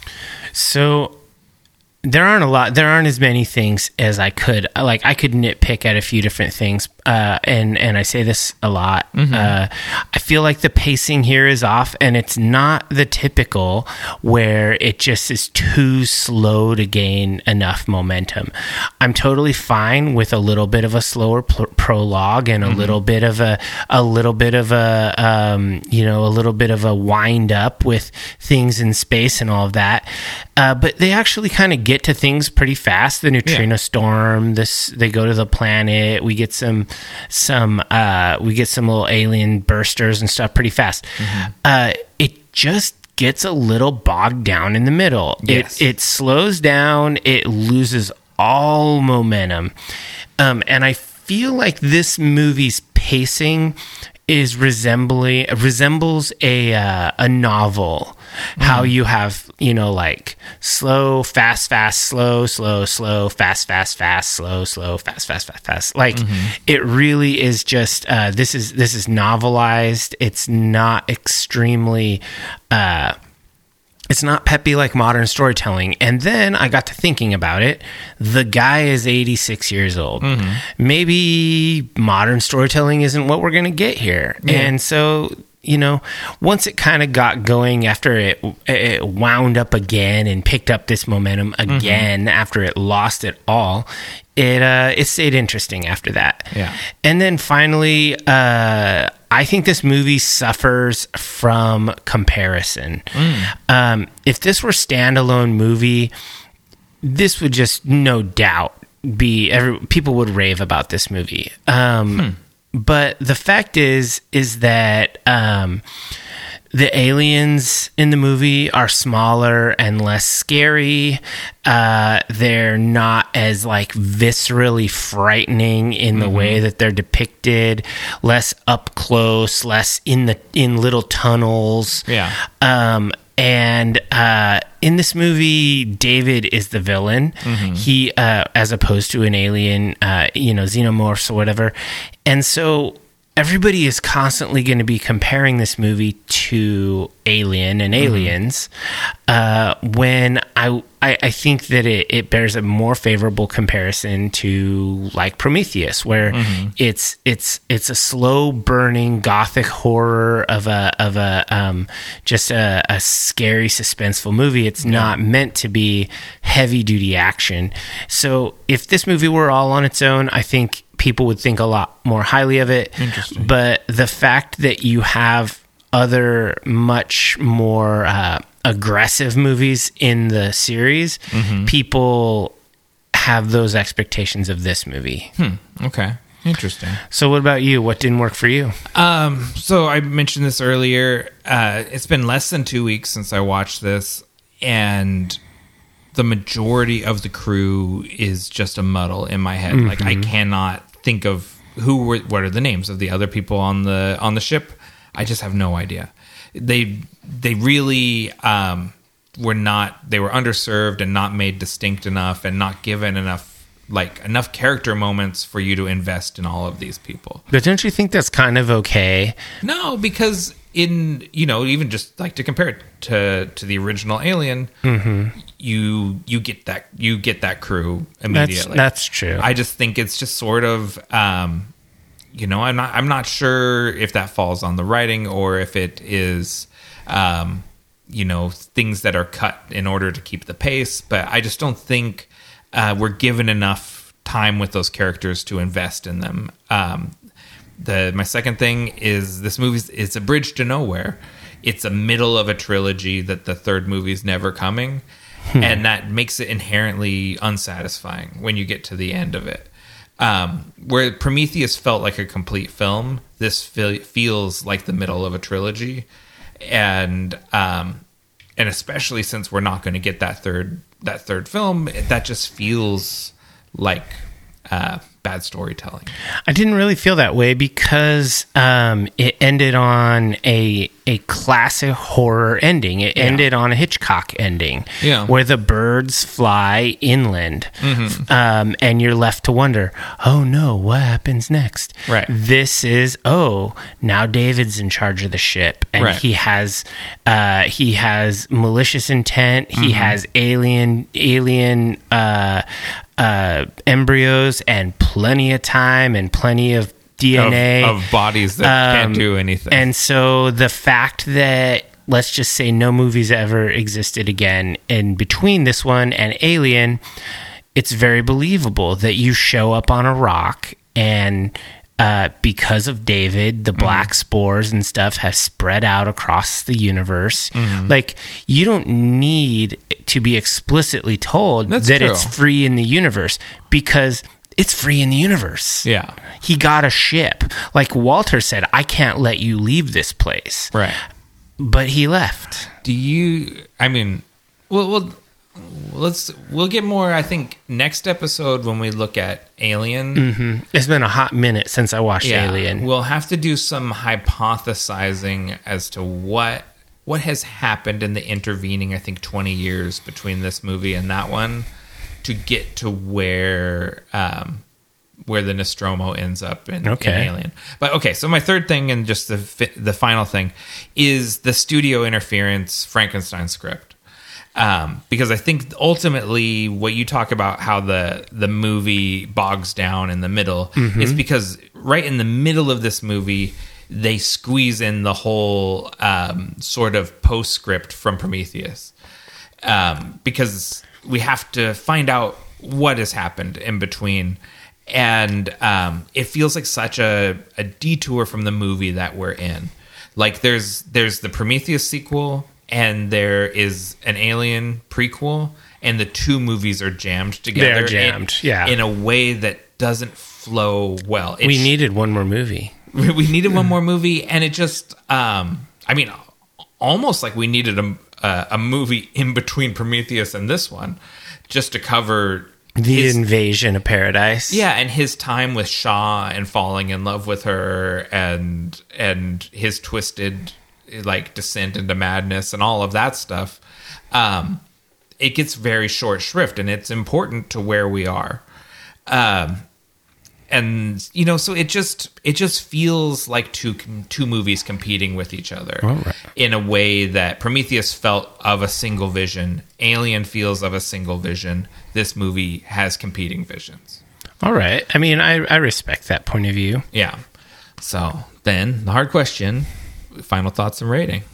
So there aren't a lot. There aren't as many things as I could. Like I could nitpick at a few different things, uh, and and I say this a lot.
Mm-hmm.
Uh, I feel like the pacing here is off, and it's not the typical where it just is too slow to gain enough momentum. I'm totally fine with a little bit of a slower pl- prologue and a
Mm-hmm.
little bit of a a little bit of a um, you know a little bit of a wind up with things in space and all of that. Uh, but they actually kind of get to things pretty fast. The neutrino
Yeah.
storm. This they go to the planet. We get some some uh, we get some little alien bursters and stuff pretty fast.
Mm-hmm.
Uh, it just gets a little bogged down in the middle.
Yes.
It it slows down. It loses all momentum, um, and I feel like this movie's pacing is resembling resembles a uh, a novel. How you have, you know, like slow, fast, fast, slow, slow, slow, fast, fast, fast, slow, slow, fast, fast, fast, fast. Like it really is just uh, this is this is novelized. It's not extremely. Uh, It's not peppy like modern storytelling. And then I got to thinking about it. The guy is eighty-six years old.
Mm-hmm.
Maybe modern storytelling isn't what we're going to get here.
Yeah.
And so, you know, once it kind of got going after it, it wound up again and picked up this momentum again
Mm-hmm.
after it lost it all, it uh, it stayed interesting after that.
Yeah.
And then finally, uh, I think this movie suffers from comparison. Um, if this were standalone movie, this would just no doubt be every people would rave about this movie. Um, But the fact is, is that um, the aliens in the movie are smaller and less scary. Uh, they're not as like viscerally frightening in the way that they're depicted. Less up close, less in the in little tunnels.
Yeah.
Um, and uh, in this movie, David is the villain. He, uh, as opposed to an alien, uh, you know, xenomorphs or whatever. And so everybody is constantly going to be comparing this movie to Alien and Aliens. Uh, when I, I, I think that it, it bears a more favorable comparison to like Prometheus, where it's it's it's a slow burning gothic horror of a of a um, just a, a scary suspenseful movie. It's not meant to be heavy duty action. So if this movie were all on its own, I think people would think a lot more highly of it.
Interesting.
But the fact that you have other much more uh, aggressive movies in the series, people have those expectations of this movie.
Hmm. Okay. Interesting.
So what about you? What didn't work for you?
Um, so I mentioned this earlier. Uh, it's been less than two weeks since I watched this, and the majority of the crew is just a muddle in my head. Like I cannot think of who were, what are the names of the other people on the on the ship. I just have no idea. They they really um, were not. They were underserved and not made distinct enough, and not given enough like enough character moments for you to invest in all of these people.
But don't you think that's kind of okay?
No, because in you know even just like to compare it to to the original Alien, you you get that you get that crew
That's
immediately.
that's true.
I just think it's just sort of um, you know I'm not I'm not sure if that falls on the writing or if it is um, you know things that are cut in order to keep the pace. But I just don't think uh, we're given enough time with those characters to invest in them. Um, the my second thing is this movie's it's a bridge to nowhere. It's a middle of a trilogy that the third movie's never coming, hmm. and that makes it inherently unsatisfying when you get to the end of it. Um, where Prometheus felt like a complete film, this feel, feels like the middle of a trilogy, and um, and especially since we're not going to get that third that third film, that just feels like uh, bad storytelling.
I didn't really feel that way because um, it ended on a a classic horror ending. It yeah. ended on a Hitchcock ending,
yeah.
where the birds fly inland, mm-hmm. um, and you're left to wonder, oh no, what happens next?
Right.
This is oh now David's in charge of the ship, and
right.
he has uh, he has malicious intent. He mm-hmm. has alien alien. Uh, Uh, embryos and plenty of time and plenty of D N A
of, of bodies that um, can't do anything.
And so the fact that, let's just say, no movies ever existed again in between this one and Alien, it's very believable that you show up on a rock and uh, because of David, the black mm-hmm. spores and stuff have spread out across the universe. Mm-hmm. Like, you don't need to be explicitly told
That's
that
true.
It's free in the universe, because it's free in the universe.
Yeah.
He got a ship. Like Walter said, I can't let you leave this place.
Right.
But he left.
Do you, I mean, well, well let's, we'll get more, I think, next episode when we look at Alien.
Mm-hmm. It's been a hot minute since I watched
yeah,
Alien.
We'll have to do some hypothesizing as to what what has happened in the intervening, I think, twenty years between this movie and that one to get to where um, where the Nostromo ends up in,
okay.
in Alien. But okay, so my third thing and just the the final thing is the studio interference Frankenstein script. Um, because I think ultimately what you talk about how the the movie bogs down in the middle mm-hmm. is because right in the middle of this movie they squeeze in the whole um, sort of postscript from Prometheus, um, because we have to find out what has happened in between, and um, it feels like such a, a detour from the movie that we're in. Like there's there's the Prometheus sequel, and there is an Alien prequel, and the two movies are jammed together.
They're jammed,
in,
yeah,
in a way that doesn't flow well. It
we
sh-
needed one more movie.
We needed one more movie, and it just, um, I mean, almost like we needed a, uh, a movie in between Prometheus and this one, just to cover
the
his,
invasion of paradise.
Yeah, and his time with Shaw and falling in love with her, and and his twisted, like, descent into madness and all of that stuff. Um, it gets very short shrift, and it's important to where we are. Um, And you know, so it just it just feels like two two movies competing with each other
right.
in a way that Prometheus felt of a single vision, Alien feels of a single vision. This movie has competing visions.
All right. I mean, I, I respect that point of view.
Yeah. So then the hard question: final thoughts and rating.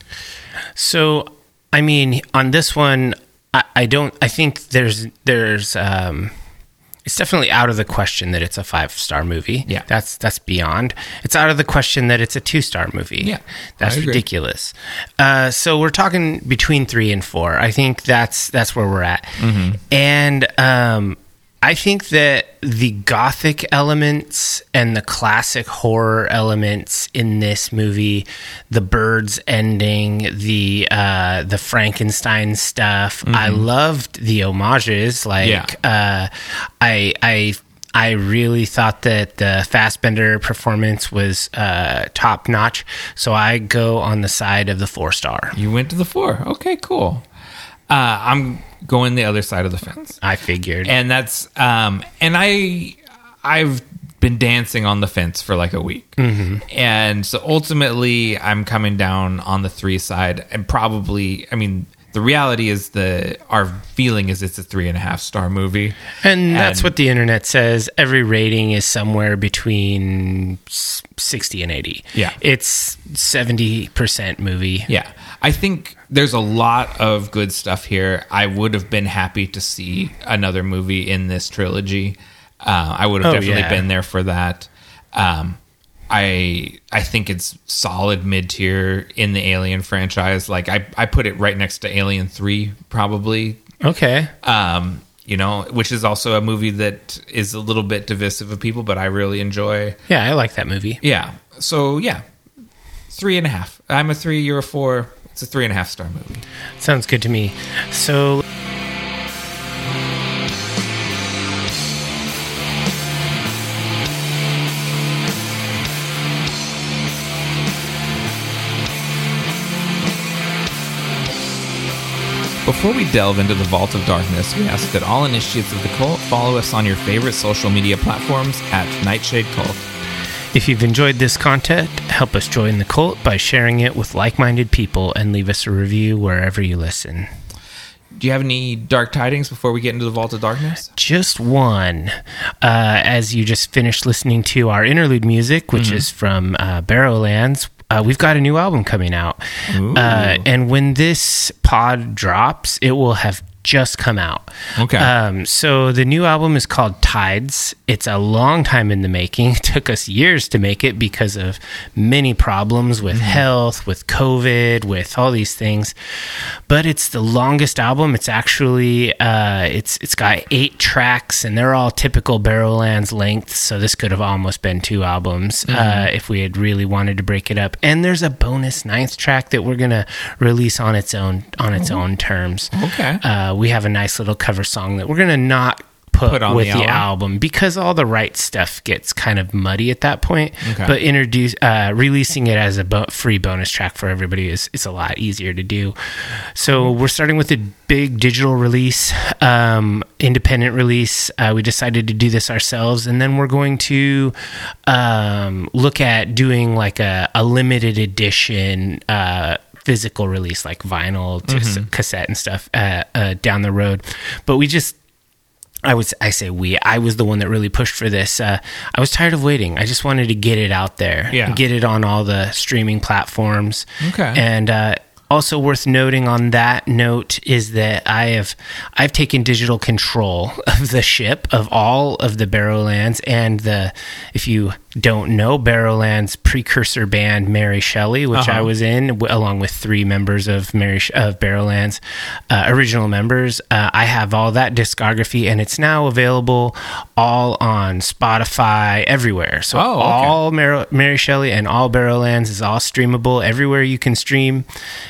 So, I mean, on this one, I, I don't. I think there's there's. Um, It's definitely out of the question that it's a five-star movie.
Yeah.
That's that's beyond. It's out of the question that it's a two-star movie.
Yeah.
That's ridiculous. Uh, so we're talking between three and four. I think that's that's where we're at. Mm-hmm. And um, I think that the gothic elements and the classic horror elements in this movie, the birds ending, the uh, the Frankenstein stuff, mm-hmm. I loved the homages. Like,
yeah.
uh, I I I really thought that the Fassbender performance was uh, top notch. So I go on the side of the four star.
You went to the four. Okay, cool. Uh, I'm going the other side of the fence.
I figured.
And that's um and I I've been dancing on the fence for like a week. Mm-hmm. And so ultimately I'm coming down on the three side, and probably, I mean, the reality is the our feeling is it's a three and a half star movie.
And that's and, what the internet says. Every rating is somewhere between sixty and eighty.
Yeah.
It's seventy percent movie.
Yeah. I think there's a lot of good stuff here. I would have been happy to see another movie in this trilogy. Uh, I would have
oh,
definitely
yeah.
been there for that. Um, I I think it's solid mid tier in the Alien franchise. Like I, I put it right next to Alien three, probably.
Okay.
Um, you know, which is also a movie that is a little bit divisive of people, but I really enjoy.
Yeah, I like that movie.
Yeah. So yeah, three and a half. I'm a three. You're a four. It's a three and a half star movie.
Sounds good to me. So.
Before we delve into the Vault of Darkness, we ask that all initiates of the cult follow us on your favorite social media platforms at Nightshade Cult.
If you've enjoyed this content, help us join the cult by sharing it with like-minded people and leave us a review wherever you listen.
Do you have any dark tidings before we get into the Vault of Darkness?
Just one. Uh, as you just finished listening to our interlude music, which mm-hmm. is from uh, Barrowlands, Uh, we've got a new album coming out. Uh, and when this pod drops, it will have just come out.
Okay.
Um, so the new album is called Tides. It's a long time in the making. It took us years to make it because of many problems with mm-hmm. health, with COVID, with all these things. But it's the longest album. It's actually, uh, it's it's got eight tracks, and they're all typical Barrowlands lengths. So this could have almost been two albums mm-hmm. uh, if we had really wanted to break it up. And there's a bonus ninth track that we're going to release on its own on its mm-hmm. own terms.
Okay.
Uh, we have a nice little cover song that we're going to not put, put on with the album. the album because all the right stuff gets kind of muddy at that point. Okay. But introduce uh, releasing it as a bo- free bonus track for everybody is, is a lot easier to do. So we're starting with a big digital release, um, independent release. Uh, we decided to do this ourselves, and then we're going to um, look at doing like a, a limited edition uh physical release, like vinyl to mm-hmm. cassette and stuff uh, uh, down the road. But we just, I would, I say we, I was the one that really pushed for this. Uh, I was tired of waiting. I just wanted to get it out there,
yeah.
get it on all the streaming platforms.
Okay.
And, uh, also worth noting on that note is that I have I've taken digital control of the ship of all of the Barrowlands, and the if you don't know, Barrowlands precursor band Mary Shelley, which uh-huh. I was in w- along with three members of Mary Sh- of Barrowlands, uh, original members. Uh, I have all that discography, and it's now available all on Spotify everywhere. So
oh, okay.
all Mar- Mary Shelley and all Barrowlands is all streamable everywhere you can stream.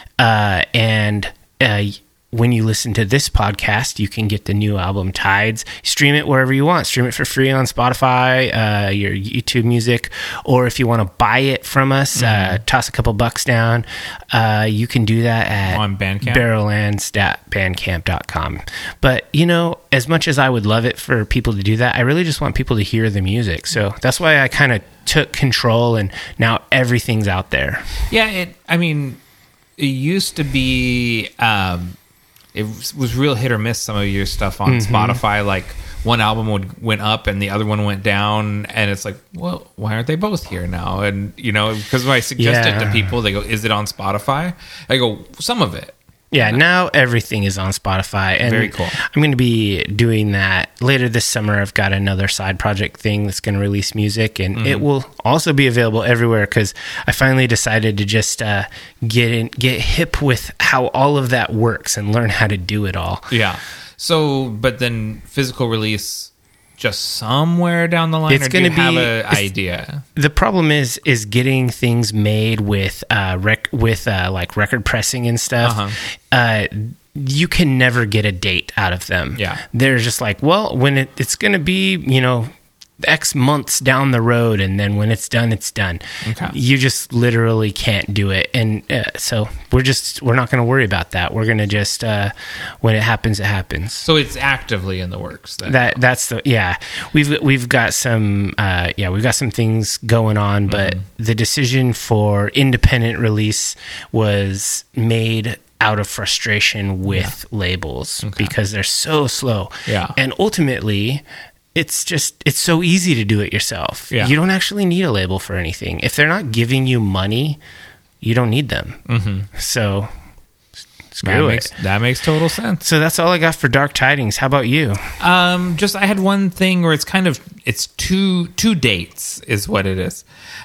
Uh, and uh, when you listen to this podcast, you can get the new album Tides. Stream it wherever you want. Stream it for free on Spotify, uh, your YouTube Music, or if you want to buy it from us, mm-hmm. uh, toss a couple bucks down. Uh, you can do that at
on Bandcamp,
barrowlands dot bandcamp dot com. But you know, as much as I would love it for people to do that, I really just want people to hear the music. So that's why I kind of took control, and now everything's out there.
Yeah, it. I mean. It used to be, um, it was, was real hit or miss, some of your stuff on mm-hmm. Spotify. Like, one album would went up and the other one went down. And it's like, well, why aren't they both here now? And, you know, because when I suggest yeah. it to people, they go, is it on Spotify? I go, some of it.
Yeah, now everything is on Spotify. And
very cool.
I'm going to be doing that later this summer. I've got another side project thing that's going to release music, and mm-hmm. it will also be available everywhere because I finally decided to just uh, get in, get hip with how all of that works and learn how to do it all.
Yeah. So, but then physical release just somewhere down the line,
it's
or do you
be,
have an idea?
The problem is is getting things made with uh, rec- with uh, like record pressing and stuff. Uh-huh. Uh, you can never get a date out of them.
Yeah,
they're just like, well, when it, it's going to be, you know, X months down the road, and then when it's done, it's done.
Okay.
You just literally can't do it, and uh, so we're just we're not going to worry about that. We're going to just uh, when it happens, it happens.
So it's actively in the works. Then.
That that's the yeah. We've we've got some uh, yeah we've got some things going on, but mm-hmm. the decision for independent release was made out of frustration with yeah. labels okay. because they're so slow.
Yeah,
and ultimately. It's just, it's so easy to do it yourself.
Yeah.
You don't actually need a label for anything. If they're not giving you money, you don't need them.
Mm-hmm.
So Screw
that
it.
makes that makes total sense.
So that's all I got for Dark Tidings. How about you?
Um, just I had one thing where it's kind of it's two two dates is what it is.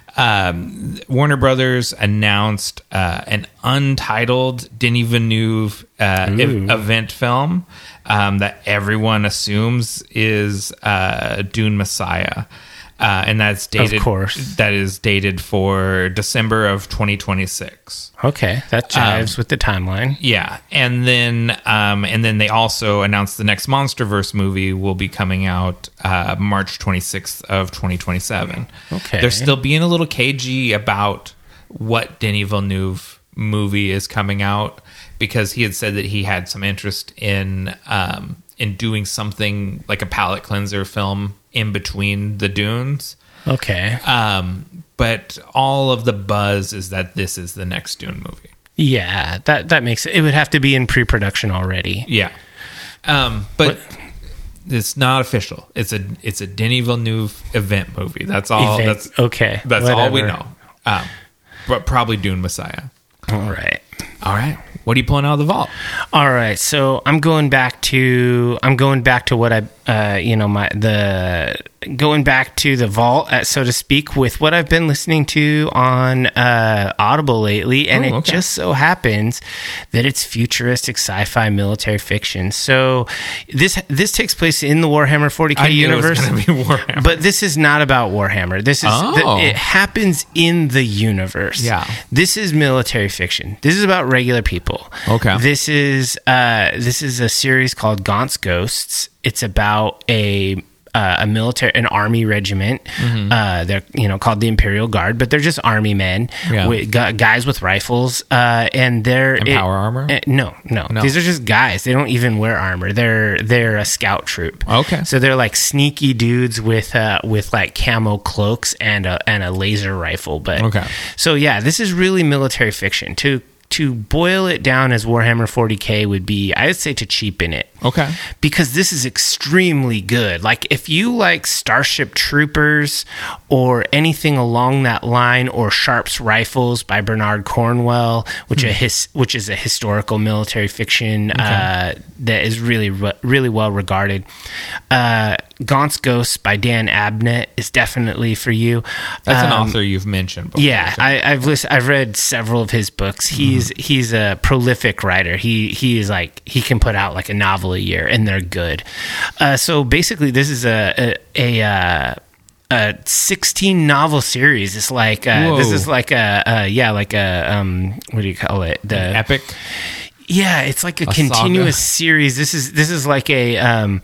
Um, Warner Brothers announced uh, an untitled Denis Villeneuve uh, ev- event film um, that everyone assumes is uh, Dune Messiah. Uh, and that's dated.
Of course.
That is dated for December of twenty twenty-six.
Okay, that jives um, with the timeline.
Yeah, and then um, and then they also announced the next MonsterVerse movie will be coming out uh, March twenty-sixth of twenty twenty-seven.
Okay,
they're still being a little cagey about what Denis Villeneuve movie is coming out because he had said that he had some interest in um, in doing something like a palate cleanser film in between the Dunes.
Okay.
Um, but all of the buzz is that this is the next Dune movie.
Yeah, that that makes it. It would have to be in pre-production already.
Yeah. Um, but what? It's not official. It's a it's a Denis Villeneuve event movie. That's all.
Event.
That's
okay.
That's
Whatever.
all we know. Um, but probably Dune Messiah.
All right.
All right. What are you pulling out of the vault?
All right, so I'm going back to I'm going back to what I uh, you know my the going back to the vault, uh, so to speak, with what I've been listening to on uh, Audible lately, and
oh,
it
okay.
just so happens that it's futuristic sci-fi military fiction. So this this takes place in the Warhammer forty K
I knew
universe,
it was gonna be Warhammer.
but this is not about Warhammer. This is
oh.
the, it happens in the universe.
Yeah,
this is military fiction. This is about regular people.
Okay.
This is uh, this is a series called Gaunt's Ghosts. It's about a uh, a military, an army regiment. Mm-hmm. Uh, they're you know called the Imperial Guard, but they're just army men,
yeah.
with, gu- guys with rifles, uh, and they're
and
it,
power armor.
Uh, no, no,
no,
these are just guys. They don't even wear armor. They're they're a scout troop.
Okay,
so they're like sneaky dudes with uh, with like camo cloaks and a and a laser rifle. But
okay,
so yeah, this is really military fiction too. To boil it down as Warhammer forty K would be, I would say, to cheapen it.
Okay.
Because this is extremely good. Like, if you like Starship Troopers or anything along that line, or Sharp's Rifles by Bernard Cornwell, which hmm. a his, which is a historical military fiction okay. uh, that is really, really well regarded. Uh, Gaunt's Ghosts by Dan Abnett is definitely for you.
That's
um,
an author you've mentioned before.
Yeah, I, I've listened, I've read several of his books. He's mm-hmm. he's a prolific writer. He he is like he can put out like a novel a year, and they're good. Uh, so basically, this is a a. a uh, a sixteen novel series. It's like uh, this is like a, a yeah, like a um, what do you call it? The
An epic.
Yeah, it's like a,
a
continuous
saga.
series. This is this is like a um,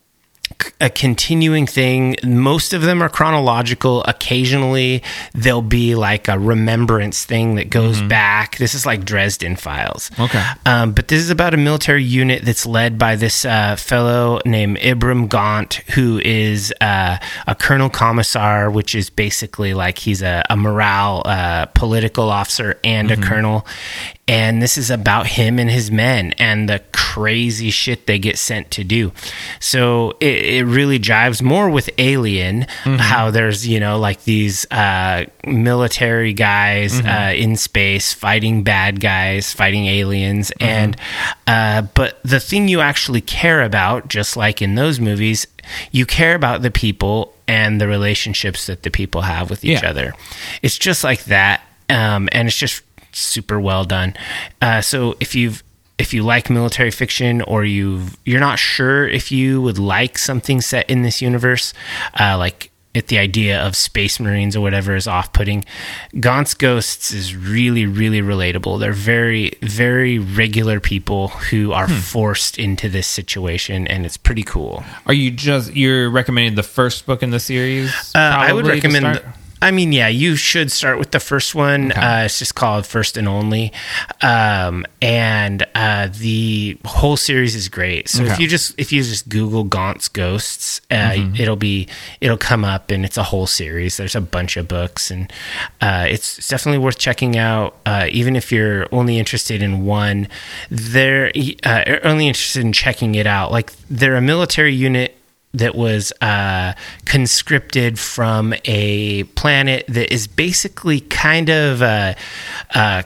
a continuing thing. Most of them are chronological. Occasionally there'll be like a remembrance thing that goes mm-hmm. back. This is like Dresden Files.
Okay.
Um, but this is about a military unit that's led by this uh, fellow named Ibram Gaunt, who is uh, a colonel commissar, which is basically like he's a, a morale uh, political officer and mm-hmm. a colonel. And this is about him and his men and the crazy shit they get sent to do. So it, it really jives more with Alien, mm-hmm. how there's, you know, like these uh, military guys mm-hmm. uh, in space fighting bad guys, fighting aliens. Mm-hmm. And uh, but the thing you actually care about, just like in those movies, you care about the people and the relationships that the people have with each
yeah.
other. It's just like that. Um, and it's just super well done. Uh, so if you've if you like military fiction, or you you're not sure if you would like something set in this universe, uh, like if the idea of space marines or whatever is off-putting, Gaunt's Ghosts is really, really relatable. They're very, very regular people who are hmm. forced into this situation, and it's pretty cool.
Are you just you're recommending the first book in the series?
Uh, I would recommend. I mean, yeah, you should start with the first one. Okay. Uh, it's just called First and Only. Um, and uh, the whole series is great. So okay. if you just if you just Google Gaunt's Ghosts, uh, mm-hmm. it'll be it'll come up, and it's a whole series. There's a bunch of books, and uh, it's, it's definitely worth checking out. Uh, even if you're only interested in one, they're uh, only interested in checking it out. Like, they're a military unit that was uh, conscripted from a planet that is basically kind of a, a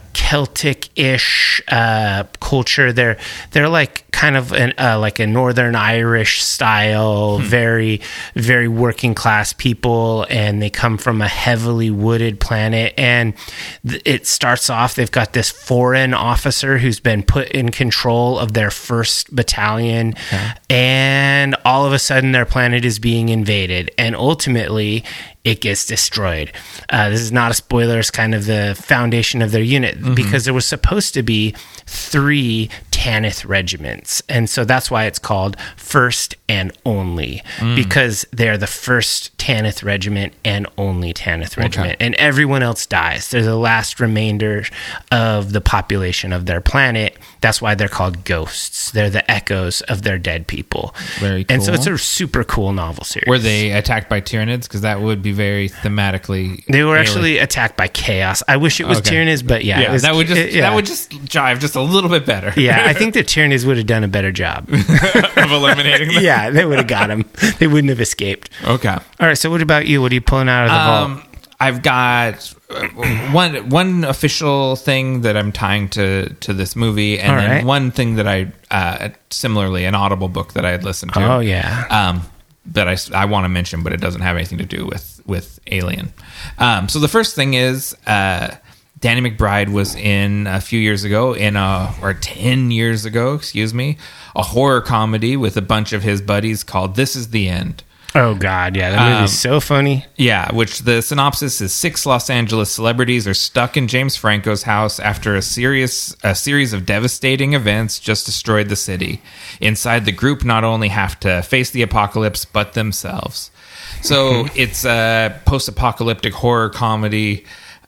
Celtic-ish uh, culture. They're they're like kind of an, uh, like a Northern Irish style, hmm. very very working class people, and they come from a heavily wooded planet. And th- it starts off, they've got this foreign officer who's been put in control of their first battalion, okay. and all of a sudden their planet is being invaded, and ultimately it gets destroyed. Uh, this is not a spoiler. It's kind of the foundation of their unit, mm-hmm. because there was supposed to be three Tanith regiments. And so that's why it's called First and Only, mm. because they're the first Tanith regiment and only Tanith regiment. Okay. And everyone else dies. They're the last remainder of the population of their planet. That's why they're called ghosts. They're the echoes of their dead people.
Very cool.
And so it's a super cool novel series.
Were they attacked by Tyranids? Because that would be very thematically.
They were
alien.
actually attacked by chaos. I wish it was okay. Tyranids, but yeah,
yeah
it was,
that would just
it, yeah.
that would just jive just a little bit better.
Yeah, I think the Tyranids would have done a better job
of eliminating them.
Yeah, they would have got him. They wouldn't have escaped.
Okay.
All right. So, what about you? What are you pulling out of the
um,
vault?
I've got one one official thing that I'm tying to to this movie, and
All
then
right.
one thing that I uh, similarly an Audible book that I had listened to.
Oh yeah.
Um, that I, I want to mention, but it doesn't have anything to do with with Alien. Um, so the first thing is uh, Danny McBride was in a few years ago in a or ten years ago, excuse me, a horror comedy with a bunch of his buddies called This Is the End.
Oh, God, yeah. That movie's um, so funny.
Yeah, which the synopsis is six Los Angeles celebrities are stuck in James Franco's house after a serious a series of devastating events just destroyed the city. Inside, the group not only have to face the apocalypse, but themselves. So it's a post-apocalyptic horror comedy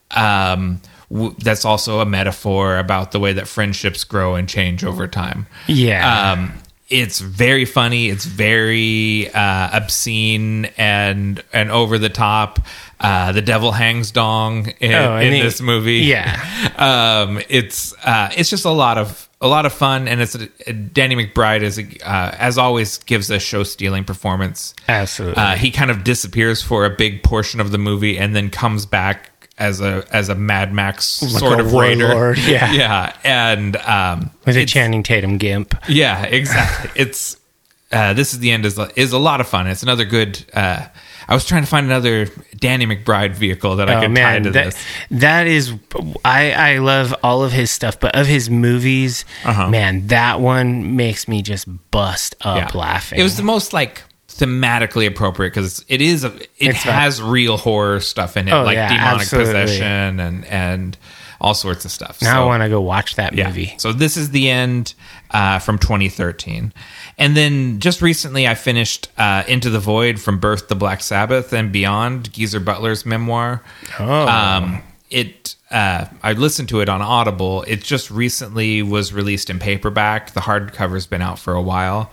um, w- that's also a metaphor about the way that friendships grow and change over time.
Yeah.
Um It's very funny. It's very uh, obscene and and over the top. Uh, the devil hangs dong in,
oh,
in
he,
this movie.
Yeah,
um, it's uh, it's just a lot of a lot of fun, and it's a, Danny McBride is a, uh, as always gives a show stealing performance.
Absolutely,
uh, he kind of disappears for a big portion of the movie and then comes back as a as a Mad Max
like
sort of raider.
Lord, yeah,
yeah, and um,
with a Channing Tatum gimp.
Yeah, exactly. It's uh, This Is the End is is a lot of fun. It's another good. Uh, I was trying to find another Danny McBride vehicle that I
oh,
could
man,
tie to
that,
this.
That is, I I love all of his stuff, but of his movies, uh-huh. man, that one makes me just bust up yeah. laughing.
It was the most like thematically appropriate because it is a, it it's has about, real horror stuff in it,
oh,
like
yeah,
demonic
absolutely.
possession and and all sorts of stuff.
Now
so,
I want to go watch that movie.
Yeah. So This Is the End uh, from twenty thirteen. And then just recently I finished uh, Into the Void from Birth to Black Sabbath and Beyond, Geezer Butler's memoir.
Oh.
Um, it uh, I listened to it on Audible. It just recently was released in paperback. The hardcover's been out for a while.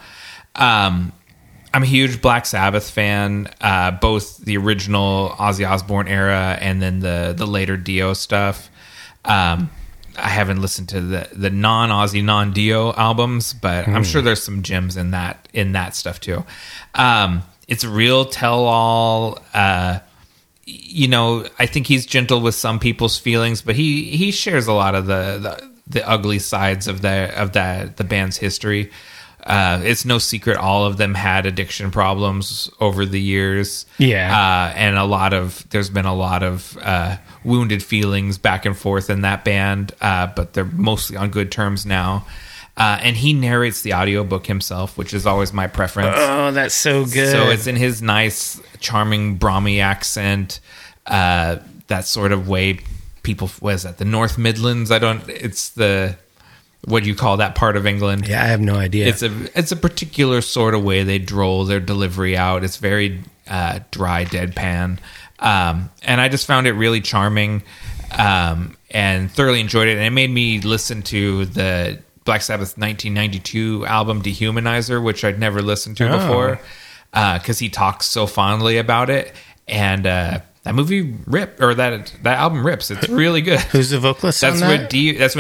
Um I'm a huge Black Sabbath fan, uh, both the original Ozzy Osbourne era and then the the later Dio stuff. Um, I haven't listened to the the non Ozzy, non Dio albums, but mm. I'm sure there's some gems in that in that stuff too. Um, it's a real tell all. Uh, you know, I think he's gentle with some people's feelings, but he he shares a lot of the the, the ugly sides of the of the the band's history. Uh, it's no secret all of them had addiction problems over the years.
Yeah.
Uh, and a lot of, there's been a lot of uh, wounded feelings back and forth in that band, uh, but they're mostly on good terms now. Uh, and he narrates the audiobook himself, which is always my preference.
Oh, that's so good.
So it's in his nice, charming Brahmi accent, uh, that sort of way people, what is that, the North Midlands? I don't, it's the... what do you call that part of England?
Yeah, I have no idea.
It's a it's a particular sort of way they droll their delivery out. It's very uh, dry, deadpan, um, and I just found it really charming um, and thoroughly enjoyed it. And it made me listen to the Black Sabbath nineteen ninety-two album Dehumanizer, which I'd never listened to oh. before, because uh, he talks so fondly about it. And uh, that movie rip or that that album rips. It's really good.
Who's the vocalist
that's
on that?
What D, that's when.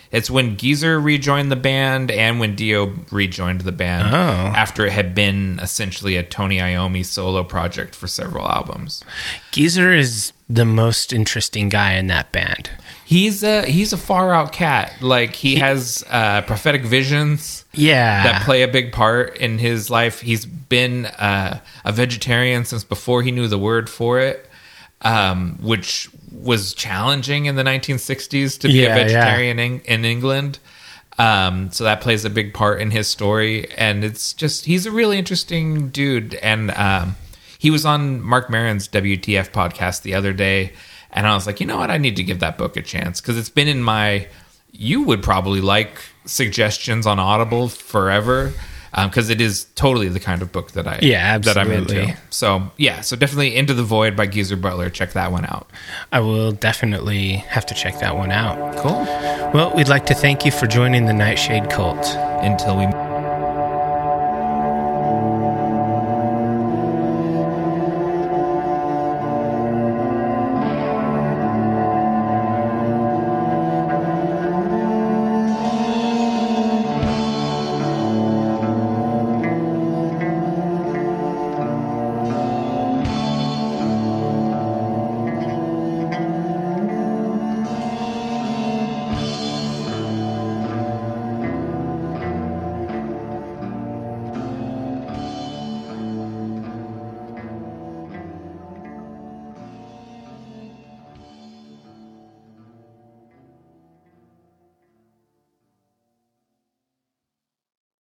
It's when Geezer rejoined the band and when Dio rejoined the band
Oh.
after it had been essentially a Tony Iommi solo project for several albums.
Geezer is the most interesting guy in that band.
He's a he's a far out cat. Like he, he has uh, prophetic visions.
Yeah,
that play a big part in his life. He's been uh, a vegetarian since before he knew the word for it, um, which was challenging in the nineteen sixties to be
yeah,
a vegetarian
yeah.
in, in England. Um, so that plays a big part in his story, and it's just he's a really interesting dude. And um, he was on Mark Maron's W T F podcast the other day, and I was like, you know what, I need to give that book a chance because it's been in my you would probably like suggestions on Audible forever because um, it is totally the kind of book that I
yeah absolutely.
that I'm into. So yeah, so definitely Into the Void by Geezer Butler. Check that one out.
I will definitely have to check that one out.
Cool.
Well, we'd like to thank you for joining the Nightshade Cult.
Until we